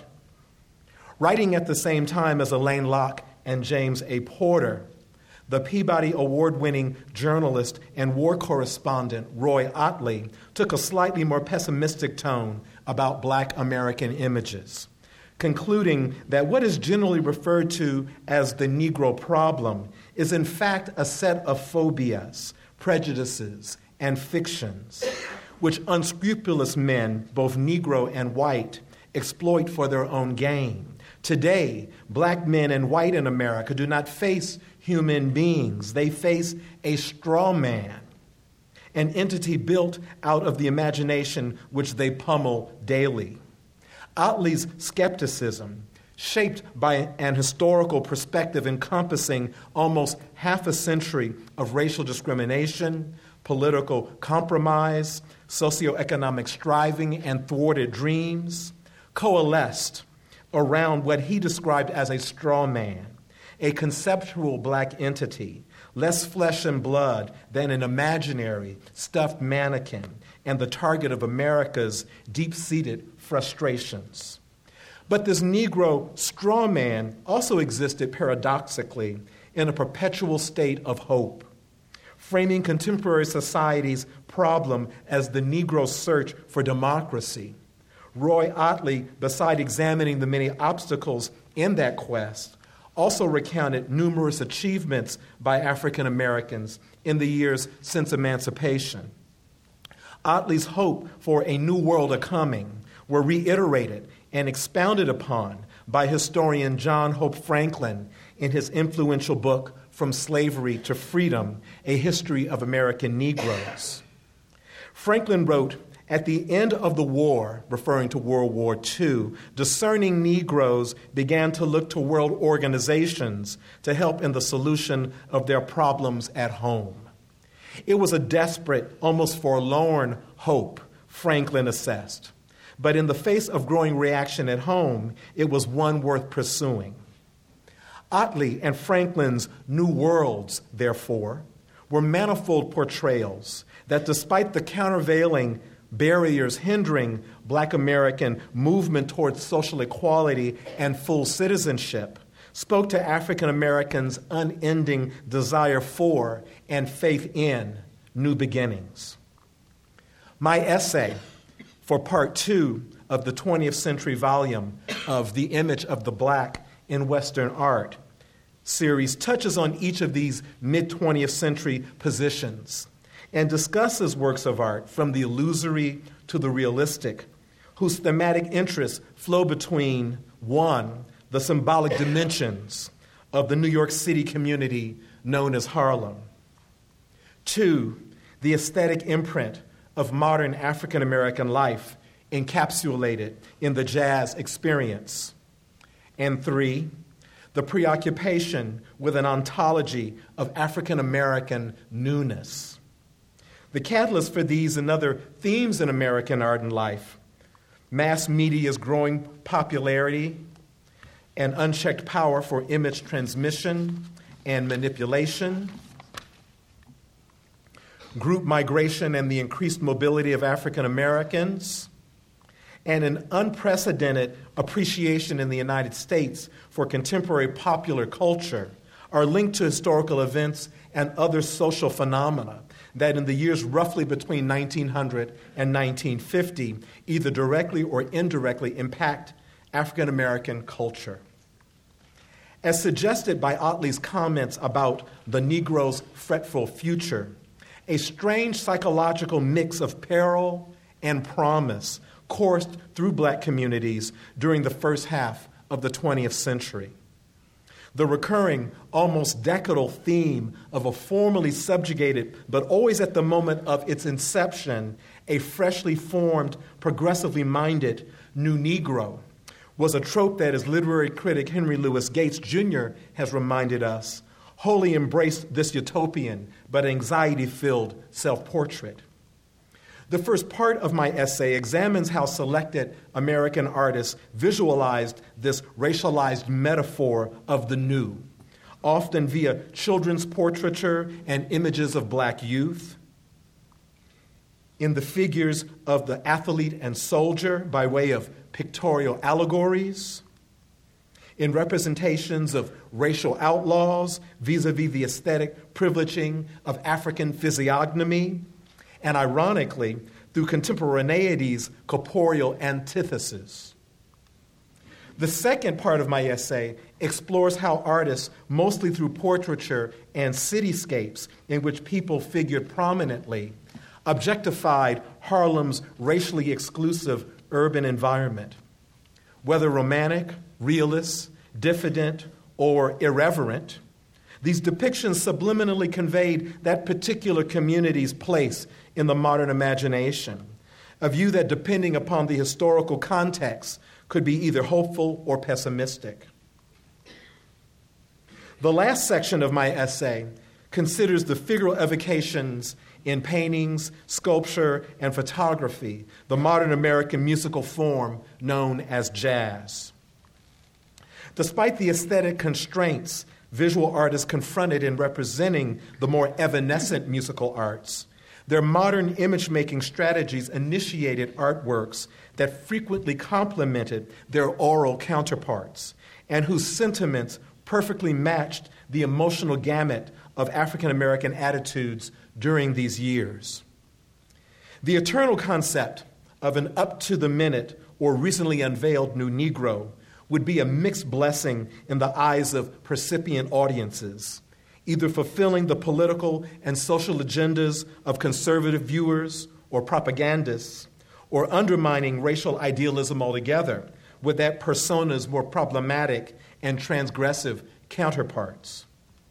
Speaker 6: Writing at the same time as Alain Locke and James A. Porter, the Peabody Award-winning journalist and war correspondent Roy Ottley took a slightly more pessimistic tone about Black American images, concluding that what is generally referred to as the Negro problem is in fact a set of phobias, prejudices, and fictions, which unscrupulous men, both Negro and white, exploit for their own gain. Today, Black men and white in America do not face human beings. They face a straw man, an entity built out of the imagination which they pummel daily. Ottley's skepticism, shaped by an historical perspective encompassing almost half a century of racial discrimination, political compromise, socioeconomic striving, and thwarted dreams, coalesced around what he described as a straw man, a conceptual Black entity, less flesh and blood than an imaginary stuffed mannequin, and the target of America's deep-seated frustrations. But this Negro straw man also existed paradoxically in a perpetual state of hope, framing contemporary society's problem as the Negro search for democracy. Roy Ottley, beside examining the many obstacles in that quest, also recounted numerous achievements by African Americans in the years since emancipation. Ottley's hope for a new world a-coming were reiterated and expounded upon by historian John Hope Franklin in his influential book, From Slavery to Freedom, A History of American Negroes. Franklin wrote, "At the end of the war," referring to World War II, discerning Negroes began to look to world organizations to help in the solution of their problems at home. It was a desperate, almost forlorn hope, Franklin assessed. But in the face of growing reaction at home, it was one worth pursuing. Ottley and Franklin's New Worlds, therefore, were manifold portrayals that, despite the countervailing barriers hindering Black American movement towards social equality and full citizenship, spoke to African Americans' unending desire for and faith in new beginnings. My essay for part 2 of the 20th century volume of The Image of the Black in Western Art series touches on each of these mid-20th century positions and discusses works of art from the illusory to the realistic, whose thematic interests flow between, 1, the symbolic dimensions of the New York City community known as Harlem, 2, the aesthetic imprint of modern African American life encapsulated in the jazz experience, and 3, the preoccupation with an ontology of African American newness. The catalyst for these and other themes in American art and life: mass media's growing popularity and unchecked power for image transmission and manipulation, group migration and the increased mobility of African Americans, and an unprecedented appreciation in the United States for contemporary popular culture are linked to historical events and other social phenomena that in the years roughly between 1900 and 1950 either directly or indirectly impact African American culture. As suggested by Ottley's comments about the Negro's fretful future, a strange psychological mix of peril and promise coursed through Black communities during the first half of the 20th century. The recurring, almost decadal theme of a formerly subjugated, but always at the moment of its inception, a freshly formed, progressively minded new Negro, was a trope that, as literary critic Henry Louis Gates Jr. has reminded us, wholly embraced this utopian but anxiety-filled self-portrait. The first part of my essay examines how selected American artists visualized this racialized metaphor of the new, often via children's portraiture and images of Black youth. in the figures of the athlete and soldier by way of pictorial allegories, in representations of racial outlaws vis-a-vis the aesthetic privileging of African physiognomy, and ironically, through contemporaneity's corporeal antithesis. The second part of my essay explores how artists, mostly through portraiture and cityscapes in which people figured prominently, objectified Harlem's racially exclusive urban environment. Whether romantic, realist, diffident, or irreverent, these depictions subliminally conveyed that particular community's place in the modern imagination, a view that, depending upon the historical context, could be either hopeful or pessimistic. The last section of my essay considers the figural evocations in paintings, sculpture, and photography, the modern American musical form known as jazz. Despite the aesthetic constraints visual artists confronted in representing the more evanescent musical arts, their modern image-making strategies initiated artworks that frequently complemented their oral counterparts and whose sentiments perfectly matched the emotional gamut of African American attitudes during these years. The eternal concept of an up-to-the-minute or recently unveiled new Negro would be a mixed blessing in the eyes of percipient audiences, either fulfilling the political and social agendas of conservative viewers or propagandists, or undermining racial idealism altogether with that persona's more problematic and transgressive counterparts.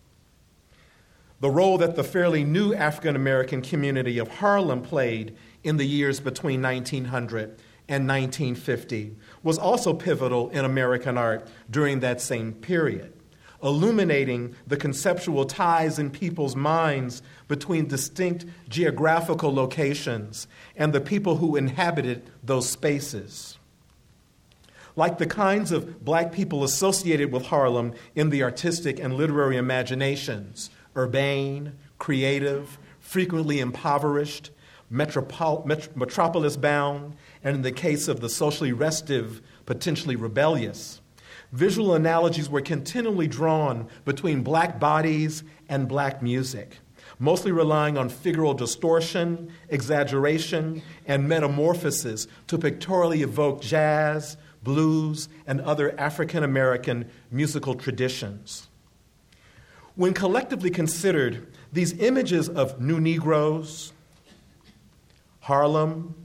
Speaker 6: The role that the fairly new African American community of Harlem played in the years between 1900 and 1950 was also pivotal in American art during that same period, illuminating the conceptual ties in people's minds between distinct geographical locations and the people who inhabited those spaces. Like the kinds of black people associated with Harlem in the artistic and literary imaginations, urbane, creative, frequently impoverished, metropolis-bound, and in the case of the socially restive, potentially rebellious. Visual analogies were continually drawn between black bodies and black music, mostly relying on figural distortion, exaggeration, and metamorphosis to pictorially evoke jazz, blues, and other African American musical traditions. When collectively considered, these images of new Negroes, Harlem,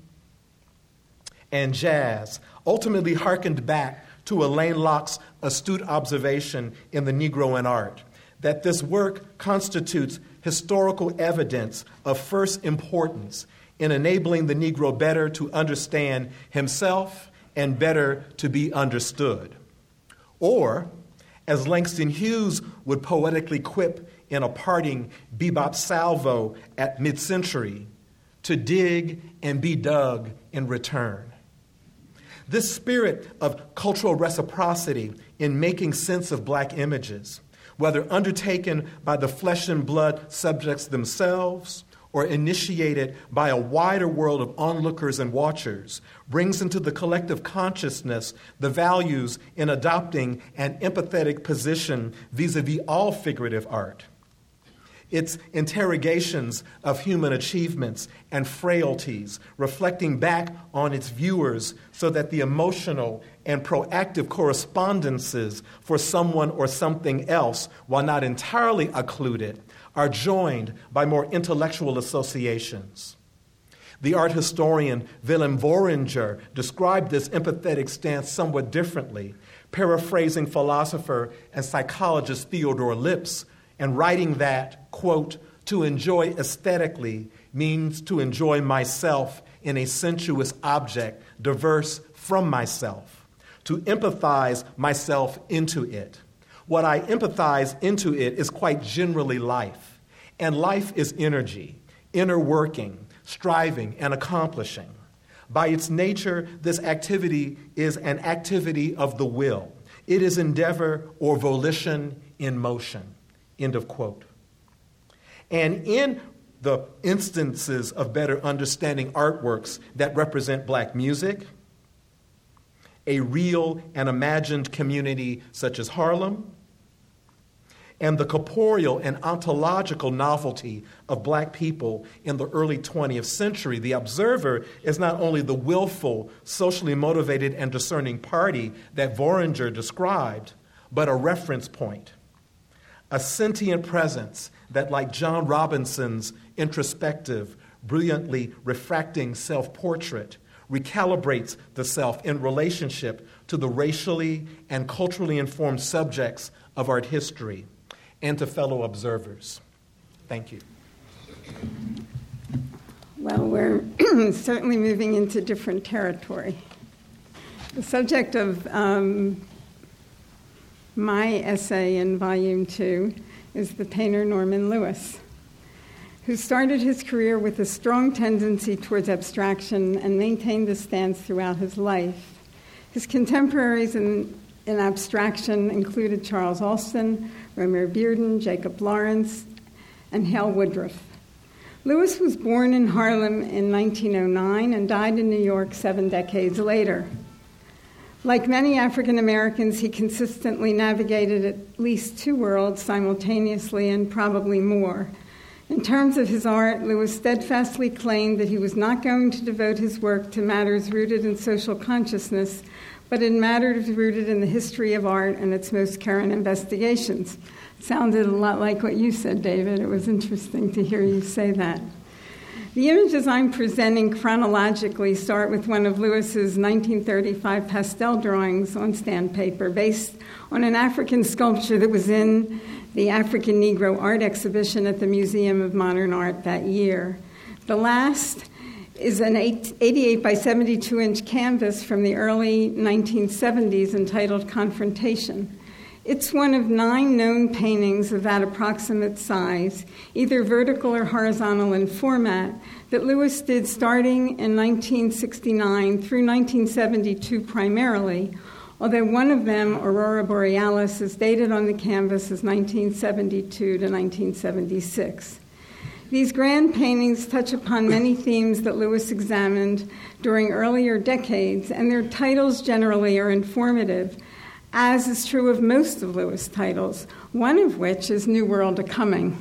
Speaker 6: and jazz ultimately hearkened back to Alain Locke's astute observation in The Negro in Art, that this work constitutes historical evidence of first importance in enabling the Negro better to understand himself and better to be understood. Or, as Langston Hughes would poetically quip in a parting bebop salvo at mid-century, to dig and be dug in return. This spirit of cultural reciprocity in making sense of black images, whether undertaken by the flesh and blood subjects themselves or initiated by a wider world of onlookers and watchers, brings into the collective consciousness the values in adopting an empathetic position vis-a-vis all figurative art. Its interrogations of human achievements and frailties, reflecting back on its viewers so that the emotional and proactive correspondences for someone or something else, while not entirely occluded, are joined by more intellectual associations. The art historian Willem Voringer described this empathetic stance somewhat differently, paraphrasing philosopher and psychologist Theodore Lipps, and writing that, quote, to enjoy aesthetically means to enjoy myself in a sensuous object diverse from myself, to empathize myself into it. What I empathize into it is quite generally life, and life is energy, inner working, striving, and accomplishing. By its nature, this activity is an activity of the will. It is endeavor or volition in motion. End of quote. And in the instances of better understanding artworks that represent black music, a real and imagined community such as Harlem, and the corporeal and ontological novelty of black people in the early 20th century. The observer is not only the willful, socially motivated, and discerning party that Voringer described, but a reference point, a sentient presence that, like John Robinson's introspective, brilliantly refracting self-portrait, recalibrates the self in relationship to the racially and culturally informed subjects of art history and to fellow observers. Thank you.
Speaker 7: Well, we're certainly moving into different territory. The subject of my essay in Volume 2 is the painter Norman Lewis, who started his career with a strong tendency towards abstraction and maintained this stance throughout his life. His contemporaries in abstraction included Charles Alston, Romare Bearden, Jacob Lawrence, and Hale Woodruff. Lewis was born in Harlem in 1909 and died in New York 7 decades later. Like many African Americans, he consistently navigated at least 2 worlds simultaneously and probably more. In terms of his art, Lewis steadfastly claimed that he was not going to devote his work to matters rooted in social consciousness, but in matters rooted in the history of art and its most current investigations. It sounded a lot like what you said, David. It was interesting to hear you say that. The images I'm presenting chronologically start with one of Lewis's 1935 pastel drawings on sandpaper based on an African sculpture that was in the African Negro Art Exhibition at the Museum of Modern Art that year. The last is an 88 by 72-inch canvas from the early 1970s entitled Confrontation. It's one of 9 known paintings of that approximate size, either vertical or horizontal in format, that Lewis did starting in 1969 through 1972 primarily, although one of them, Aurora Borealis, is dated on the canvas as 1972 to 1976. These grand paintings touch upon many themes that Lewis examined during earlier decades, and their titles generally are informative, as is true of most of Lewis' titles, one of which is New World A-Coming.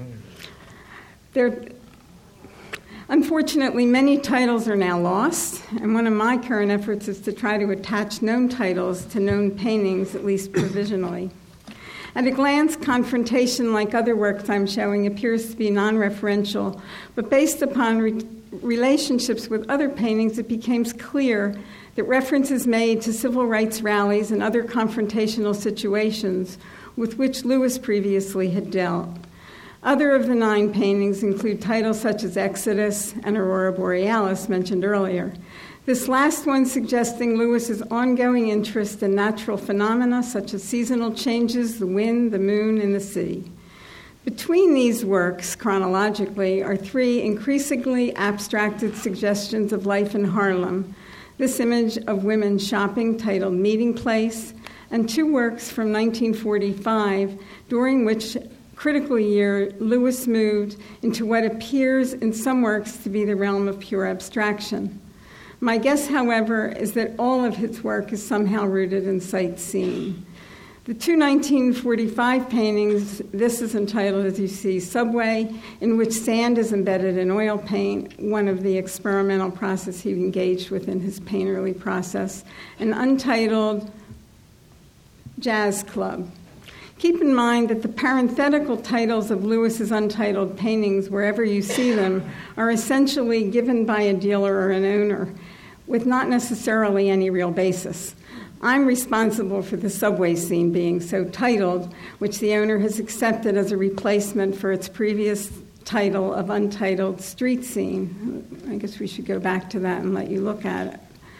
Speaker 7: Unfortunately, many titles are now lost, and one of my current efforts is to try to attach known titles to known paintings, at least provisionally. At a glance, Confrontation, like other works I'm showing, appears to be non-referential, but based upon relationships with other paintings, it became clear that references made to civil rights rallies and other confrontational situations with which Lewis previously had dealt. Other of the 9 paintings include titles such as Exodus and Aurora Borealis, mentioned earlier. This last one suggesting Lewis's ongoing interest in natural phenomena such as seasonal changes, the wind, the moon, and the sea. Between these works, chronologically, are 3 increasingly abstracted suggestions of life in Harlem, this image of women shopping titled Meeting Place, and 2 works from 1945, during which critical year Lewis moved into what appears in some works to be the realm of pure abstraction. My guess, however, is that all of his work is somehow rooted in sightseeing. The 2 1945 paintings, this is entitled, as you see, Subway, in which sand is embedded in oil paint, one of the experimental process he engaged with in his painterly process, and untitled Jazz Club. Keep in mind that the parenthetical titles of Lewis's untitled paintings, wherever you see them, are essentially given by a dealer or an owner, with not necessarily any real basis. I'm responsible for the subway scene being so titled, which the owner has accepted as a replacement for its previous title of Untitled Street Scene. I guess we should go back to that and let you look at it.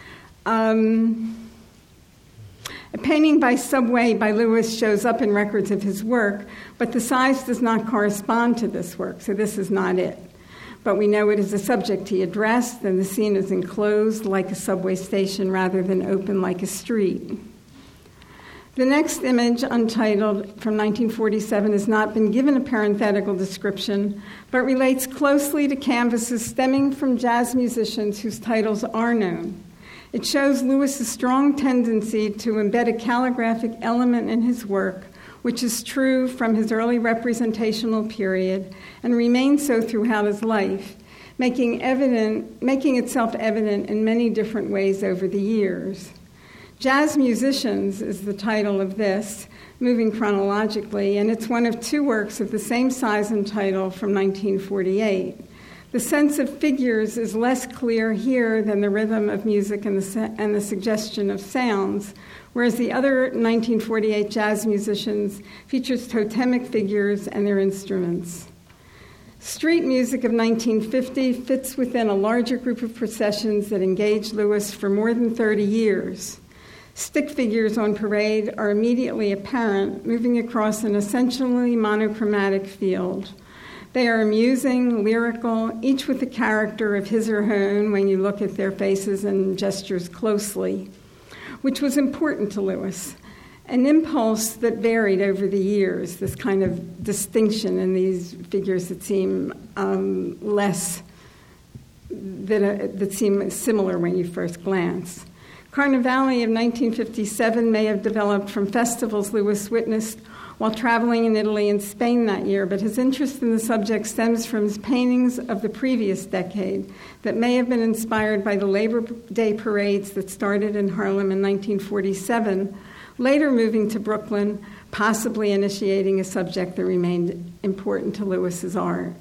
Speaker 7: A painting by Subway by Lewis shows up in records of his work, but the size does not correspond to this work, so this is not it. But we know it is a subject he addressed, and the scene is enclosed like a subway station rather than open like a street. The next image, untitled, from 1947, has not been given a parenthetical description, but relates closely to canvases stemming from jazz musicians whose titles are known. It shows Lewis's strong tendency to embed a calligraphic element in his work, which is true from his early representational period and remains so throughout his life, making itself evident in many different ways over the years. Jazz Musicians is the title of this, moving chronologically, and it's one of two works of the same size and title from 1948. The sense of figures is less clear here than the rhythm of music and the suggestion of sounds, whereas the other 1948 Jazz Musicians features totemic figures and their instruments. Street music of 1950 fits within a larger group of processions that engaged Lewis for more than 30 years. Stick figures on parade are immediately apparent, moving across an essentially monochromatic field. They are amusing, lyrical, each with a character of his or her own when you look at their faces and gestures closely, which was important to Lewis. An impulse that varied over the years, this kind of distinction in these figures that seem that seem similar when you first glance. Carnevale of 1957 may have developed from festivals Lewis witnessed while traveling in Italy and Spain that year, but his interest in the subject stems from his paintings of the previous decade that may have been inspired by the Labor Day parades that started in Harlem in 1947, later moving to Brooklyn, possibly initiating a subject that remained important to Lewis's art.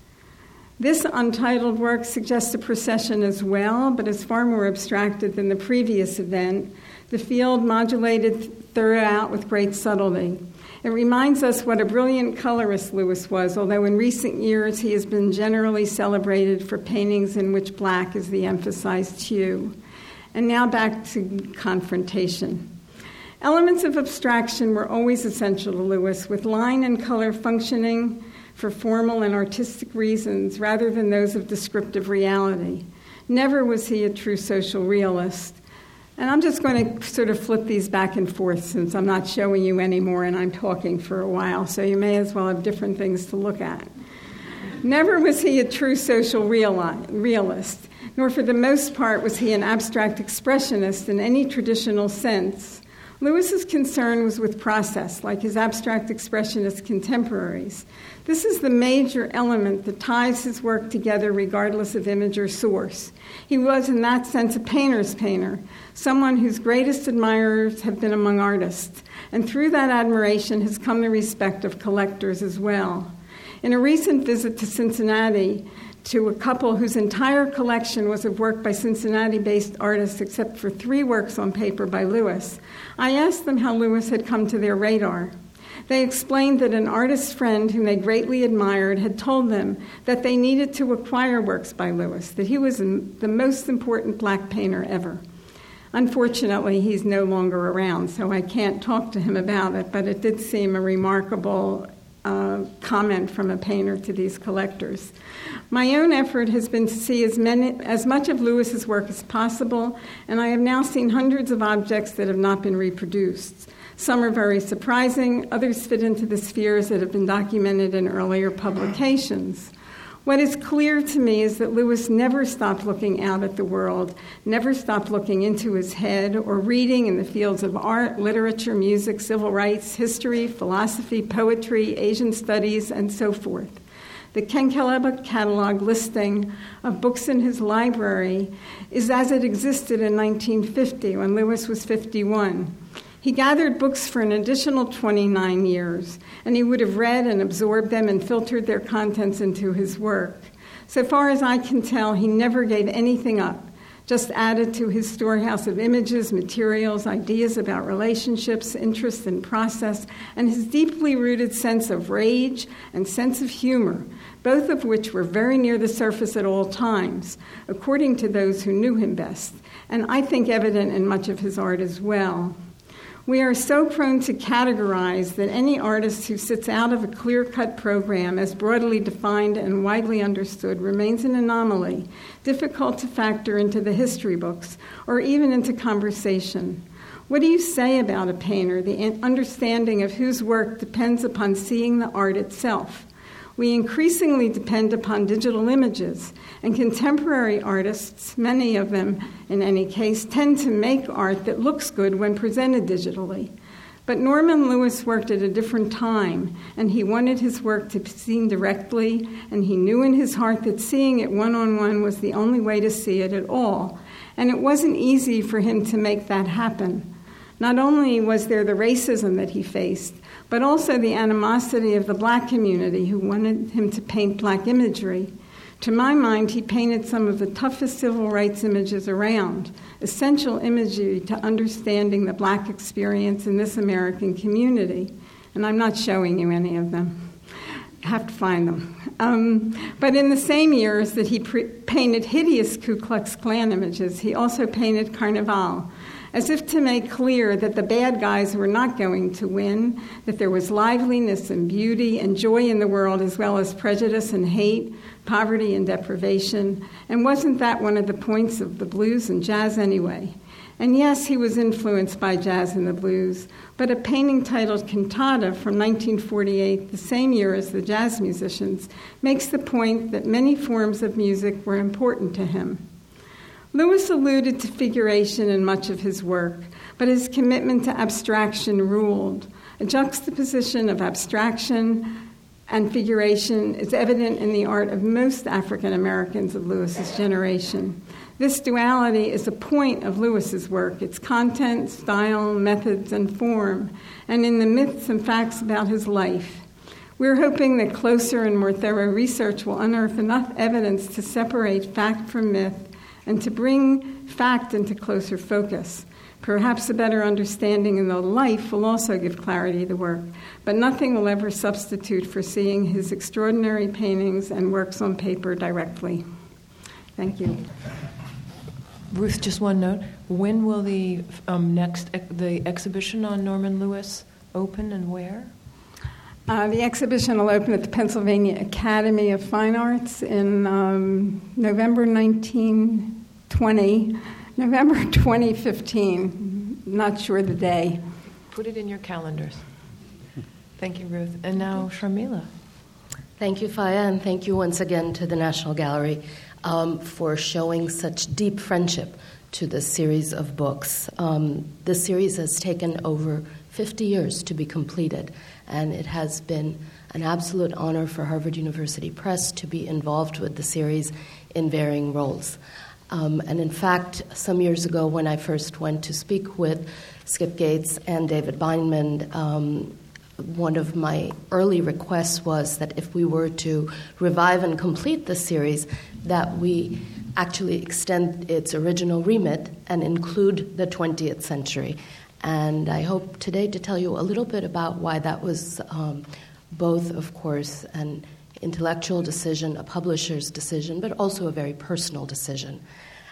Speaker 7: This untitled work suggests a procession as well, but is far more abstracted than the previous event, the field modulated throughout with great subtlety. It reminds us what a brilliant colorist Lewis was, although in recent years he has been generally celebrated for paintings in which black is the emphasized hue. And now back to confrontation. Elements of abstraction were always essential to Lewis, with line and color functioning for formal and artistic reasons rather than those of descriptive reality. Never was he a true social realist. And I'm just going to sort of flip these back and forth since I'm not showing you anymore and I'm talking for a while, so you may as well have different things to look at. Never was he a true social realist, nor for the most part was he an abstract expressionist in any traditional sense. Lewis's concern was with process, like his abstract expressionist contemporaries. This is the major element that ties his work together regardless of image or source. He was, in that sense, a painter's painter, someone whose greatest admirers have been among artists, and through that admiration has come the respect of collectors as well. In a recent visit to Cincinnati, to a couple whose entire collection was of work by Cincinnati-based artists except for 3 works on paper by Lewis, I asked them how Lewis had come to their radar. They explained that an artist friend whom they greatly admired had told them that they needed to acquire works by Lewis, that he was the most important black painter ever. Unfortunately, he's no longer around, so I can't talk to him about it, but it did seem a remarkable comment from a painter to these collectors. My own effort has been to see as much of Lewis's work as possible, and I have now seen hundreds of objects that have not been reproduced. Some are very surprising, others fit into the spheres that have been documented in earlier publications. What is clear to me is that Lewis never stopped looking out at the world, never stopped looking into his head or reading in the fields of art, literature, music, civil rights, history, philosophy, poetry, Asian studies, and so forth. The Kenkeleba catalog listing of books in his library is as it existed in 1950 when Lewis was 51. He gathered books for an additional 29 years, and he would have read and absorbed them and filtered their contents into his work. So far as I can tell, he never gave anything up, just added to his storehouse of images, materials, ideas about relationships, interest and process, and his deeply rooted sense of rage and sense of humor, both of which were very near the surface at all times, according to those who knew him best, and I think evident in much of his art as well. We are so prone to categorize that any artist who sits out of a clear-cut program as broadly defined and widely understood remains an anomaly, difficult to factor into the history books or even into conversation. What do you say about a painter? The understanding of whose work depends upon seeing the art itself. We increasingly depend upon digital images, and contemporary artists, many of them in any case, tend to make art that looks good when presented digitally. But Norman Lewis worked at a different time, and he wanted his work to be seen directly, and he knew in his heart that seeing it one-on-one was the only way to see it at all. And it wasn't easy for him to make that happen. Not only was there the racism that he faced, but also the animosity of the black community who wanted him to paint black imagery. To my mind, he painted some of the toughest civil rights images around, essential imagery to understanding the black experience in this American community. And I'm not showing you any of them. I have to find them. But in the same years that he painted hideous Ku Klux Klan images, he also painted Carnival, as if to make clear that the bad guys were not going to win, that there was liveliness and beauty and joy in the world as well as prejudice and hate, poverty and deprivation. And wasn't that one of the points of the blues and jazz anyway? And yes, he was influenced by jazz and the blues, but a painting titled Cantata from 1948, the same year as the jazz musicians, makes the point that many forms of music were important to him. Lewis alluded to figuration in much of his work, but his commitment to abstraction ruled. A juxtaposition of abstraction and figuration is evident in the art of most African Americans of Lewis's generation. This duality is a point of Lewis's work, its content, style, methods, and form, and in the myths and facts about his life. We're hoping that closer and more thorough research will unearth enough evidence to separate fact from myth and to bring fact into closer focus. Perhaps a better understanding of the life will also give clarity to the work, but nothing will ever substitute for seeing his extraordinary paintings and works on paper directly. Thank you.
Speaker 2: Ruth, just one note. When will the the exhibition on Norman Lewis open and where?
Speaker 7: The exhibition will open at the Pennsylvania Academy of Fine Arts in November 2015. Not sure the day.
Speaker 2: Put it in your calendars. Thank you, Ruth. And now, Sharmila.
Speaker 8: Thank you, Faya, and thank you once again to the National Gallery for showing such deep friendship to this series of books. This series has taken over 50 years to be completed, and it has been an absolute honor for Harvard University Press to be involved with the series in varying roles. And in fact, some years ago when I first went to speak with Skip Gates and David Beinman, one of my early requests was that if we were to revive and complete the series, that we actually extend its original remit and include the 20th century. And I hope today to tell you a little bit about why that was both, of course, an intellectual decision, a publisher's decision, but also a very personal decision.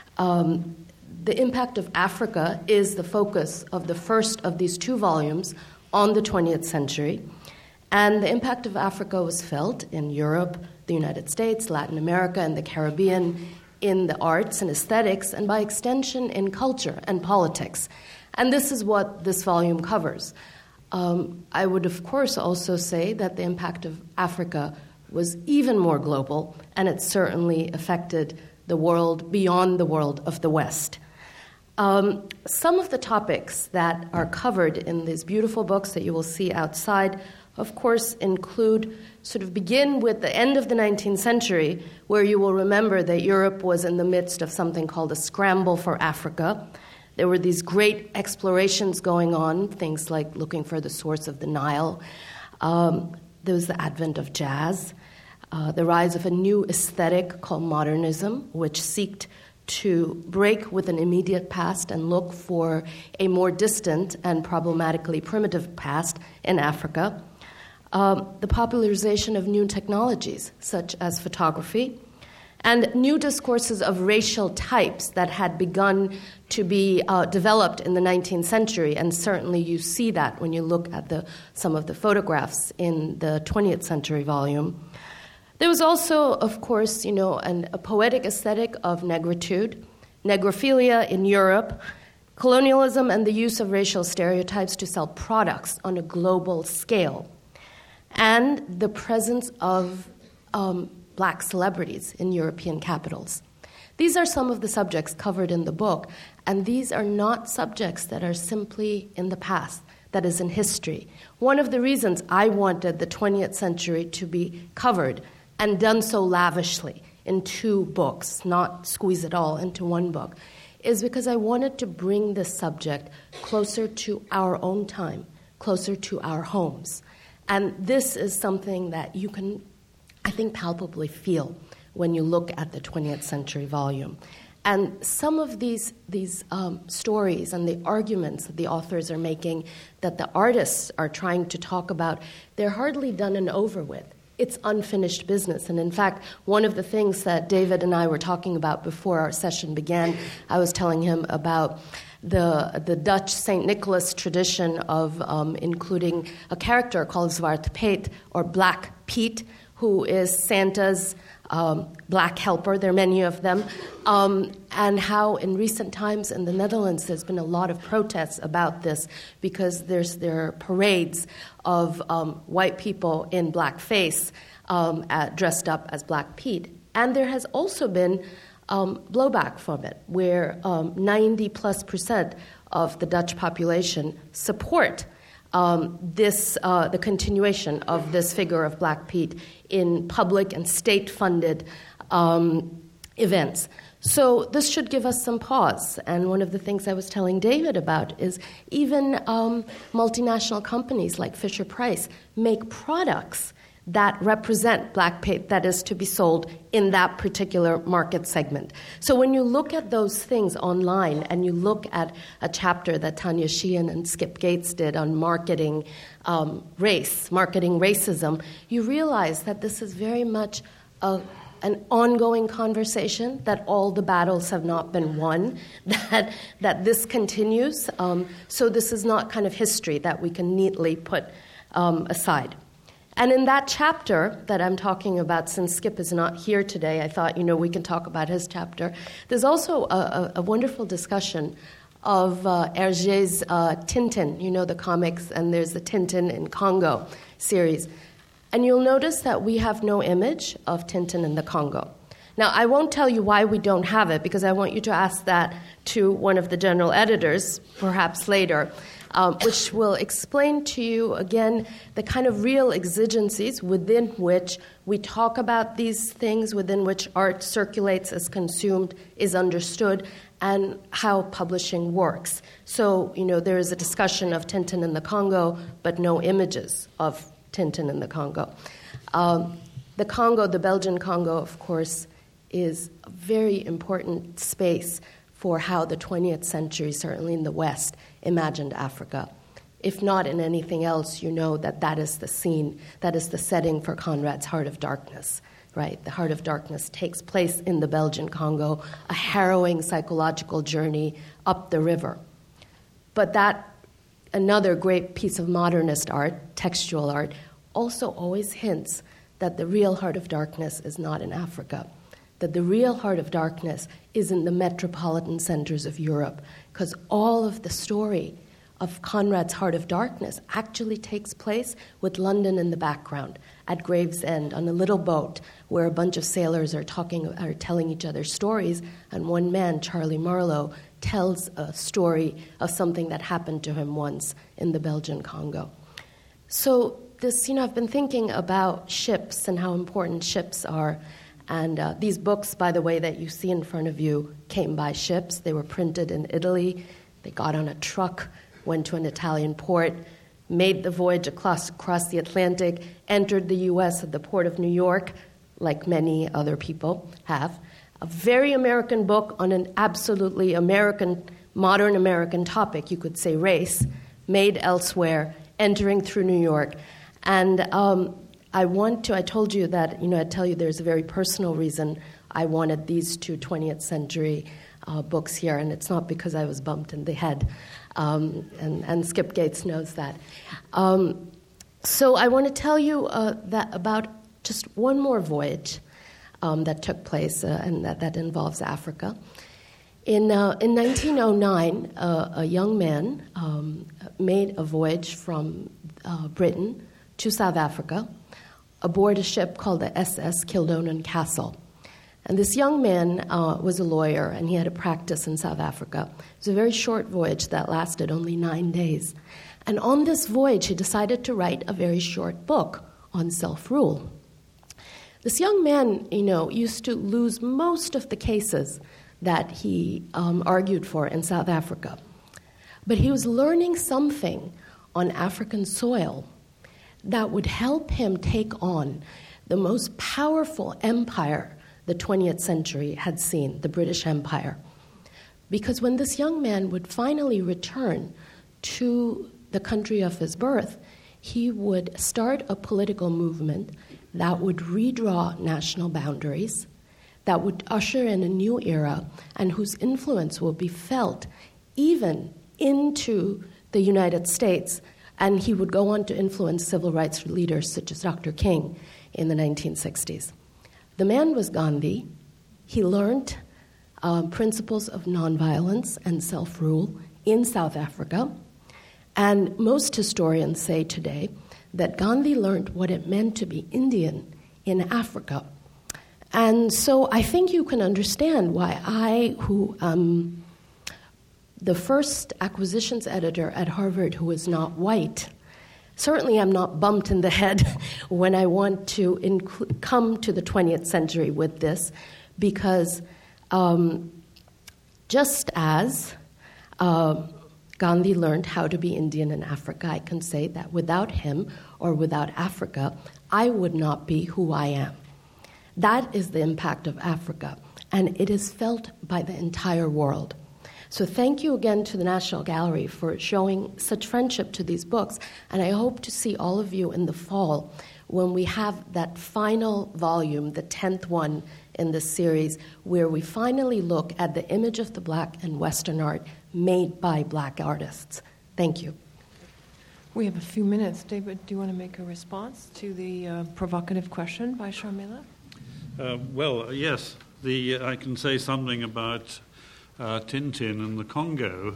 Speaker 8: The impact of Africa is the focus of the first of these two volumes on the 20th century. And the impact of Africa was felt in Europe, the United States, Latin America, and the Caribbean in the arts and aesthetics, and by extension in culture and politics. And this is what this volume covers. I would, of course, also say that the impact of Africa was even more global, and it certainly affected the world beyond the world of the West. Some of the topics that are covered in these beautiful books that you will see outside, of course, begin with the end of the 19th century, where you will remember that Europe was in the midst of something called a scramble for Africa. There were these great explorations going on, things like looking for the source of the Nile. There was the advent of jazz, the rise of a new aesthetic called modernism, which sought to break with an immediate past and look for a more distant and problematically primitive past in Africa. The popularization of new technologies, such as photography, and new discourses of racial types that had begun to be developed in the 19th century, and certainly you see that when you look at some of the photographs in the 20th century volume. There was also, of course, a poetic aesthetic of negritude, negrophilia in Europe, colonialism and the use of racial stereotypes to sell products on a global scale, and the presence of black celebrities in European capitals. These are some of the subjects covered in the book, and these are not subjects that are simply in the past, that is in history. One of the reasons I wanted the 20th century to be covered and done so lavishly in 2 books, not squeeze it all into 1 book, is because I wanted to bring this subject closer to our own time, closer to our homes. And this is something that you can, I think, palpably feel when you look at the 20th century volume. And some of these stories and the arguments that the authors are making, that the artists are trying to talk about, they're hardly done and over with. It's unfinished business. And in fact, one of the things that David and I were talking about before our session began, I was telling him about the Dutch St. Nicholas tradition of including a character called Zwarte Piet, or Black Pete, who is Santa's black helper. There are many of them. And how in recent times in the Netherlands there's been a lot of protests about this, because there are parades of white people in blackface dressed up as Black Pete. And there has also been blowback from it, where 90+% of the Dutch population support the continuation of this figure of Black Pete in public and state-funded events. So this should give us some pause. And one of the things I was telling David about is even multinational companies like Fisher-Price make products that represent Black Pete, that is to be sold in that particular market segment. So when you look at those things online and you look at a chapter that Tanya Sheehan and Skip Gates did on marketing racism, you realize that this is very much an ongoing conversation, that all the battles have not been won, that this continues. So this is not kind of history that we can neatly put aside. And in that chapter that I'm talking about, since Skip is not here today, I thought, we can talk about his chapter. There's also a wonderful discussion of Hergé's Tintin, the comics, and there's the Tintin in Congo series. And you'll notice that we have no image of Tintin in the Congo. Now, I won't tell you why we don't have it, because I want you to ask that to one of the general editors, perhaps later, which will explain to you, again, the kind of real exigencies within which we talk about these things, within which art circulates, is consumed, is understood, and how publishing works. So, there is a discussion of Tintin in the Congo, but no images of Tintin in the Congo. The Congo, the Belgian Congo, of course, is a very important space for how the 20th century, certainly in the West, imagined Africa. If not in anything else, you know that is the scene, that is the setting for Conrad's Heart of Darkness, right? The Heart of Darkness takes place in the Belgian Congo, a harrowing psychological journey up the river. But that, another great piece of modernist art, textual art, also always hints that the real Heart of Darkness is not in Africa, that the real Heart of Darkness is in the metropolitan centers of Europe, because all of the story of Conrad's Heart of Darkness actually takes place with London in the background, at Gravesend, on a little boat where a bunch of sailors are telling each other stories, and one man, Charlie Marlowe, tells a story of something that happened to him once in the Belgian Congo. So this, I've been thinking about ships and how important ships are. And these books, by the way, that you see in front of you came by ships. They were printed in Italy. They got on a truck, went to an Italian port, made the voyage across the Atlantic, entered the U.S. at the port of New York, like many other people have. A very American book on an absolutely modern American topic, you could say race, made elsewhere, entering through New York. And I told you that, I tell you there's a very personal reason I wanted these 2 20th century books here, and it's not because I was bumped in the head, and Skip Gates knows that. So I want to tell you that about just one more voyage that took place, and that involves Africa. In 1909, a young man made a voyage from Britain to South Africa aboard a ship called the SS Kildonan Castle. And this young man was a lawyer, and he had a practice in South Africa. It was a very short voyage that lasted only 9 days. And on this voyage, he decided to write a very short book on self-rule. This young man, used to lose most of the cases that he argued for in South Africa. But he was learning something on African soil that would help him take on the most powerful empire the 20th century had seen, the British Empire. Because when this young man would finally return to the country of his birth, he would start a political movement that would redraw national boundaries, that would usher in a new era, and whose influence will be felt even into the United States. And he would go on to influence civil rights leaders such as Dr. King in the 1960s. The man was Gandhi. He learned principles of nonviolence and self-rule in South Africa. And most historians say today that Gandhi learned what it meant to be Indian in Africa. And so I think you can understand why I, who am the first acquisitions editor at Harvard who is not white, certainly I'm not bumped in the head when I want to come to the 20th century with this, because just as Gandhi learned how to be Indian in Africa, I can say that without him or without Africa, I would not be who I am. That is the impact of Africa, and it is felt by the entire world. So thank you again to the National Gallery for showing such friendship to these books, and I hope to see all of you in the fall when we have that final volume, the 10th one in this series, where we finally look at the image of the Black in Western art made by Black artists. Thank you.
Speaker 2: We have a few minutes. David, do you want to make a response to the provocative question by Sharmila?
Speaker 3: Well, yes. I can say something about Tintin and the Congo.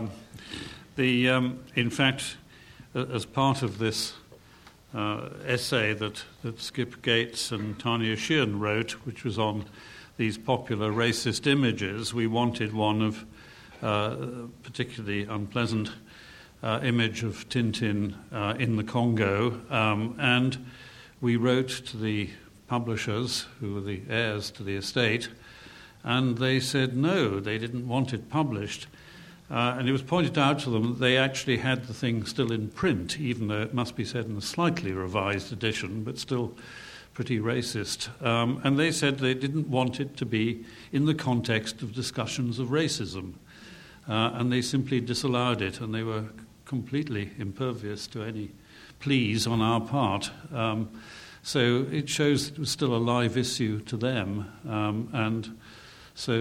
Speaker 3: In fact, as part of this essay that Skip Gates and Tanya Sheehan wrote, which was on these popular racist images, we wanted one of particularly unpleasant image of Tintin in the Congo, and we wrote to the publishers, who were the heirs to the estate, and they said no, they didn't want it published. And it was pointed out to them that they actually had the thing still in print, even though it must be said in a slightly revised edition, but still pretty racist. And they said they didn't want it to be in the context of discussions of racism. And they simply disallowed it, and they were completely impervious to any pleas on our part. So it shows it was still a live issue to them, and so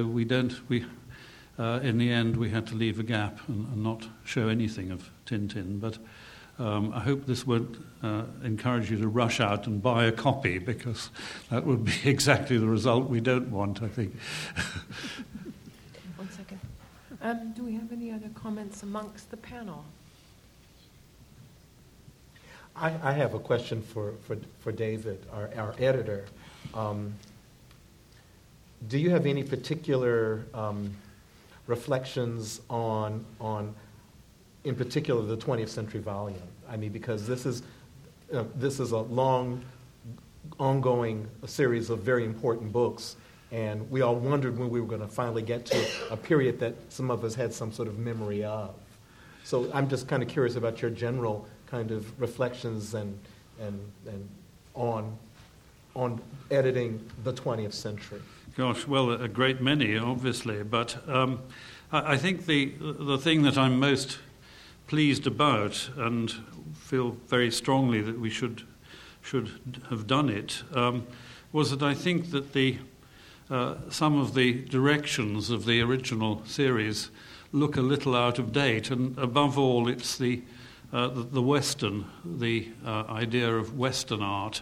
Speaker 3: in the end we had to leave a gap and not show anything of Tintin. But I hope this won't encourage you to rush out and buy a copy, because that would be exactly the result we don't want, I think.
Speaker 2: 1 second. Do we have any other comments amongst the panel?
Speaker 6: I have a question for David, our editor. Do you have any particular reflections on, in particular, the 20th century volume? I mean, because this is a long, ongoing series of very important books, and we all wondered when we were going to finally get to a period that some of us had some sort of memory of. So I'm just kind of curious about your general kind of reflections and on editing the 20th century.
Speaker 3: Gosh, well, a great many, obviously, but I think the thing that I'm most pleased about, and feel very strongly that we should have done it, was that I think that some of the directions of the original series look a little out of date, and above all, it's the Western, the idea of Western art,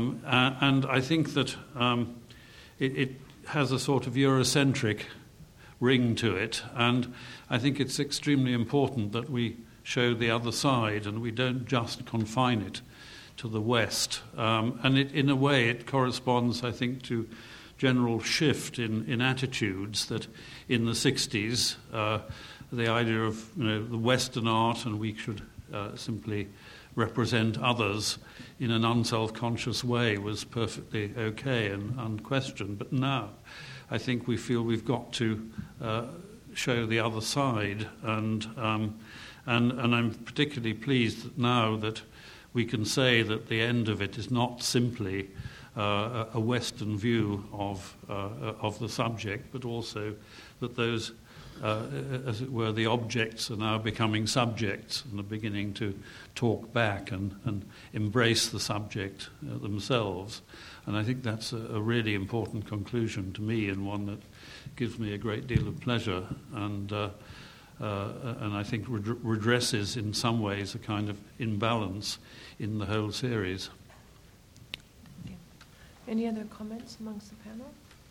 Speaker 3: and I think that it has a sort of Eurocentric ring to it. And I think it's extremely important that we show the other side and we don't just confine it to the West. And in a way, it corresponds, I think, to general shift in attitudes that in the 60s, the idea of the Western art and we should simply represent others in an unself-conscious way was perfectly okay and unquestioned. But now I think we feel we've got to show the other side, and I'm particularly pleased that now that we can say that the end of it is not simply a Western view of the subject, but also that those, as it were, the objects are now becoming subjects and are beginning to talk back and embrace the subject themselves. And I think that's a really important conclusion to me, and one that gives me a great deal of pleasure, and I think redresses in some ways a kind of imbalance in the whole series.
Speaker 2: Any other comments amongst the panel?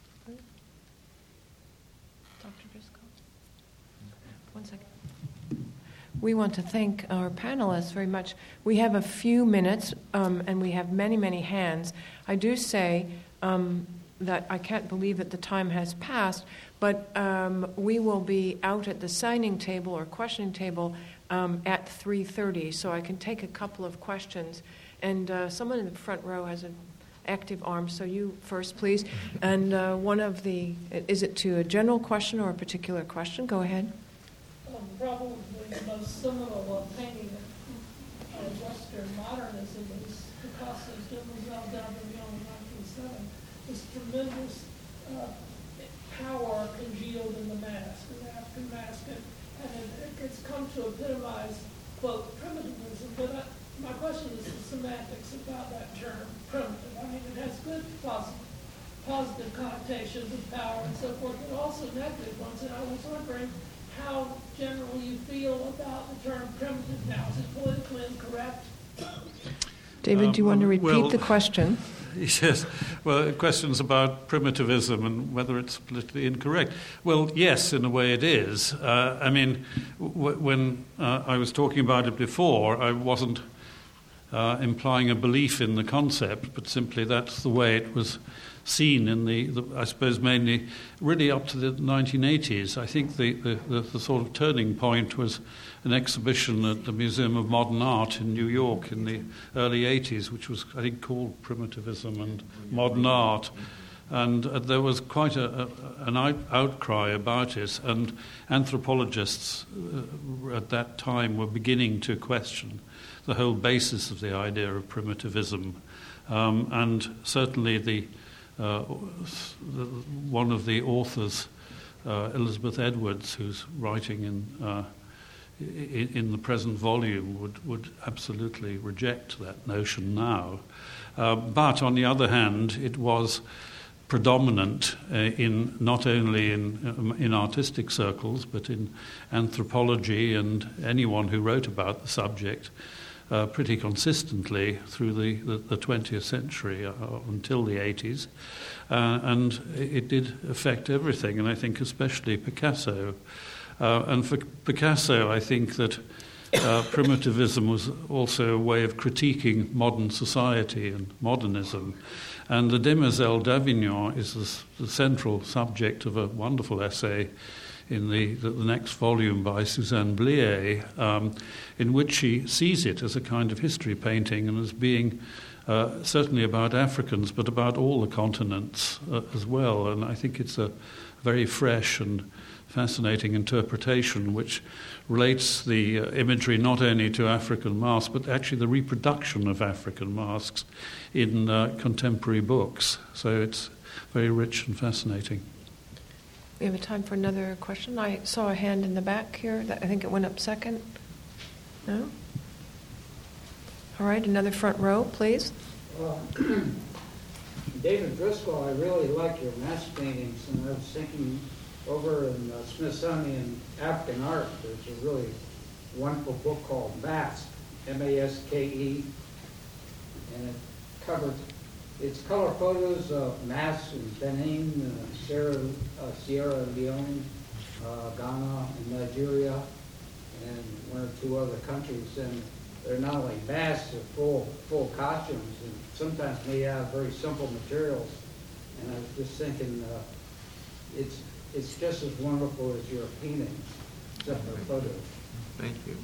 Speaker 2: Dr. Driscoll? 1 second. We want to thank our panelists very much. We have a few minutes, and we have many, many hands. I do say that I can't believe that the time has passed, but we will be out at the signing table or questioning table at 3:30, so I can take a couple of questions. And someone in the front row has an active arm, so you first, please. And is it to a general question or a particular question? Go ahead.
Speaker 9: Probably the most seminal painting of Western modernism is Picasso's Demoiselle d'Avignon in 1907. This tremendous power congealed in the mask, in the African mask, and it's come to epitomize, quote, primitivism. But my question is the semantics about that term, primitive. I mean, it has good positive connotations of power and so forth, but also negative ones. And I was wondering how generally you feel about the term primitive now. Is it politically incorrect?
Speaker 2: David, do you want to repeat the question?
Speaker 3: Yes. Well, questions about primitivism and whether it's politically incorrect. Well, yes, in a way it is. I mean, when I was talking about it before, I wasn't implying a belief in the concept, but simply that's the way it was seen in the I suppose mainly really up to the 1980s. I think the sort of turning point was an exhibition at the Museum of Modern Art in New York in the early 80s, which was, I think, called Primitivism and Modern Art. And there was quite an outcry about it, and anthropologists at that time were beginning to question the whole basis of the idea of primitivism. And certainly one of the authors, Elizabeth Edwards, who's writing in the present volume, would absolutely reject that notion now. But on the other hand, it was predominant in not only in artistic circles, but in anthropology and anyone who wrote about the subject pretty consistently through the 20th century until the 80s. And it did affect everything, and I think especially Picasso. And for Picasso, I think that primitivism was also a way of critiquing modern society and modernism. And the Demoiselle d'Avignon is the central subject of a wonderful essay in the next volume by Suzanne Blier, in which she sees it as a kind of history painting and as being certainly about Africans, but about all the continents as well. And I think it's a very fresh and fascinating interpretation which relates the imagery not only to African masks, but actually the reproduction of African masks in contemporary books. So it's very rich and fascinating.
Speaker 2: We have time for another question. I saw a hand in the back here. I think it went up second. No? All right, another front row, please.
Speaker 10: David Driscoll, I really like your mask paintings, and I was thinking over in Smithsonian African Art, there's a really wonderful book called Maske, M-A-S-K-E, and it's color photos of masks in Benin, Sierra Leone, Ghana and Nigeria, and one or two other countries, and they're not only masks, they're full costumes, and sometimes made out of very simple materials. And I was just thinking, it's just as wonderful as your paintings, except for photos.
Speaker 5: Thank you.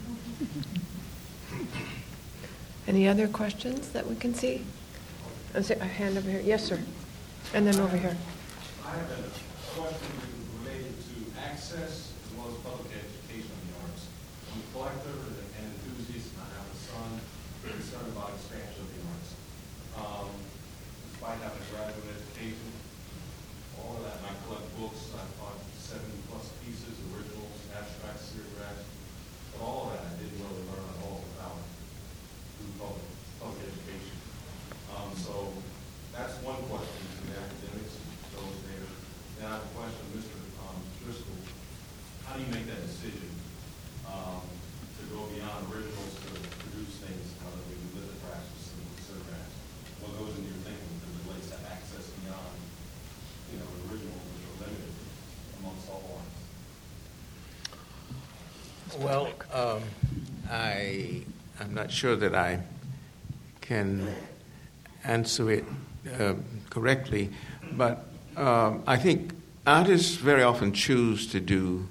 Speaker 2: Any other questions that we can see? A hand over here. Yes, sir. And then over here.
Speaker 11: I have a question related to access as well as public education in the arts. I'm a collector and enthusiast, and I have a son concerned about expansion of the arts. Despite having a graduate education, all of that, and I collect books. I've bought 70+ pieces, originals, abstracts, serigraphs, but all of that I didn't really learn at all about through public education. So that's one question to the academics, those there. Then I have a question, Mr. Driscoll. How do you make that decision to go beyond originals to produce things, whether we do lithographs or serigraphs? What goes into your thinking as it relates to access beyond, the originals, which are limited amongst all arts?
Speaker 5: Well, I'm not sure that I can answer it correctly, but I think artists very often choose to do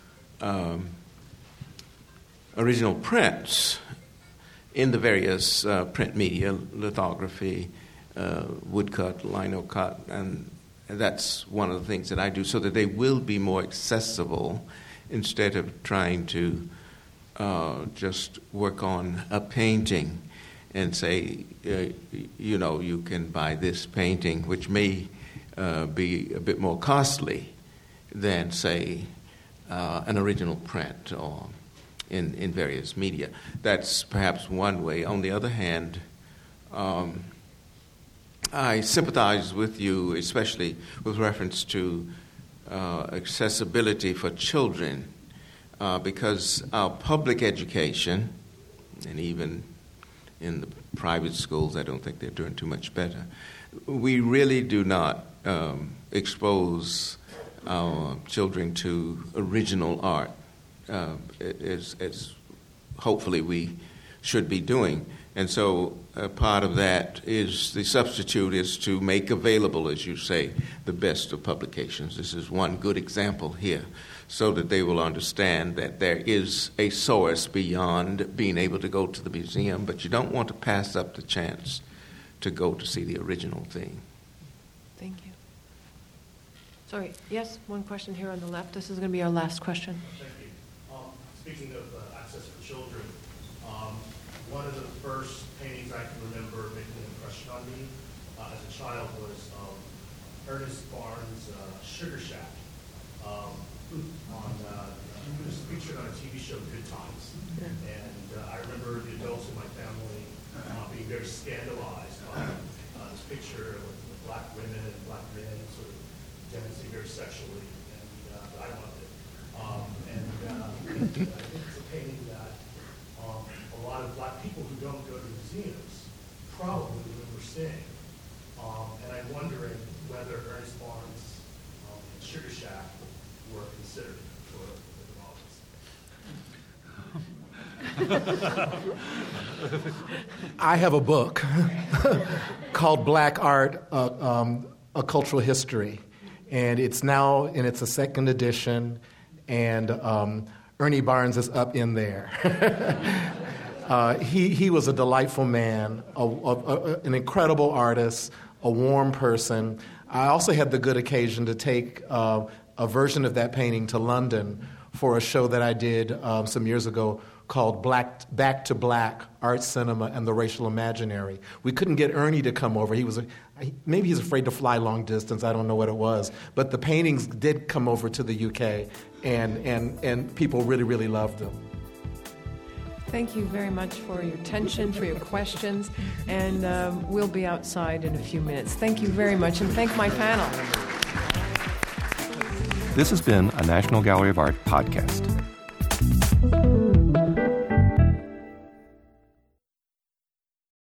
Speaker 5: original prints in the various print media, lithography, woodcut, lino cut, and that's one of the things that I do so that they will be more accessible instead of trying to just work on a painting and say, you can buy this painting, which may be a bit more costly than, say, an original print or in various media. That's perhaps one way. On the other hand, I sympathize with you, especially with reference to accessibility for children, because our public education, and even in the private schools, I don't think they're doing too much better. We really do not expose our children to original art, as hopefully we should be doing. And so part of that is the substitute is to make available, as you say, the best of publications. This is one good example here, so that they will understand that there is a source beyond being able to go to the museum, but you don't want to pass up the chance to go to see the original thing.
Speaker 2: Thank you. Sorry, yes, one question here on the left. This is going to be our last question.
Speaker 12: Thank you. Speaking of access for children, one of the first paintings I can remember making an impression on me as a child was Ernest Barnes' Sugar Shack. It was featured on a TV show, Good Times. Yeah. And I remember the adults in my family being very scandalized by this picture with black women and black men sort of dancing very sexually, and I loved it. I think it's a painting that a lot of black people who don't go to museums probably remember seeing. And I'm wondering whether Ernest Barnes' Sugar Shack were considered for the models.
Speaker 6: I have a book called Black Art, A Cultural History, and it's now in its second edition, and Ernie Barnes is up in there. He was a delightful man, an incredible artist, a warm person. I also had the good occasion to take a version of that painting to London for a show that I did some years ago called Back to Black, Art Cinema and the Racial Imaginary. We couldn't get Ernie to come over. Maybe he's afraid to fly long distance. I don't know what it was. But the paintings did come over to the UK, and people really, really loved them.
Speaker 2: Thank you very much for your attention, for your questions, and we'll be outside in a few minutes. Thank you very much, and thank my panel.
Speaker 1: This has been a National Gallery of Art podcast.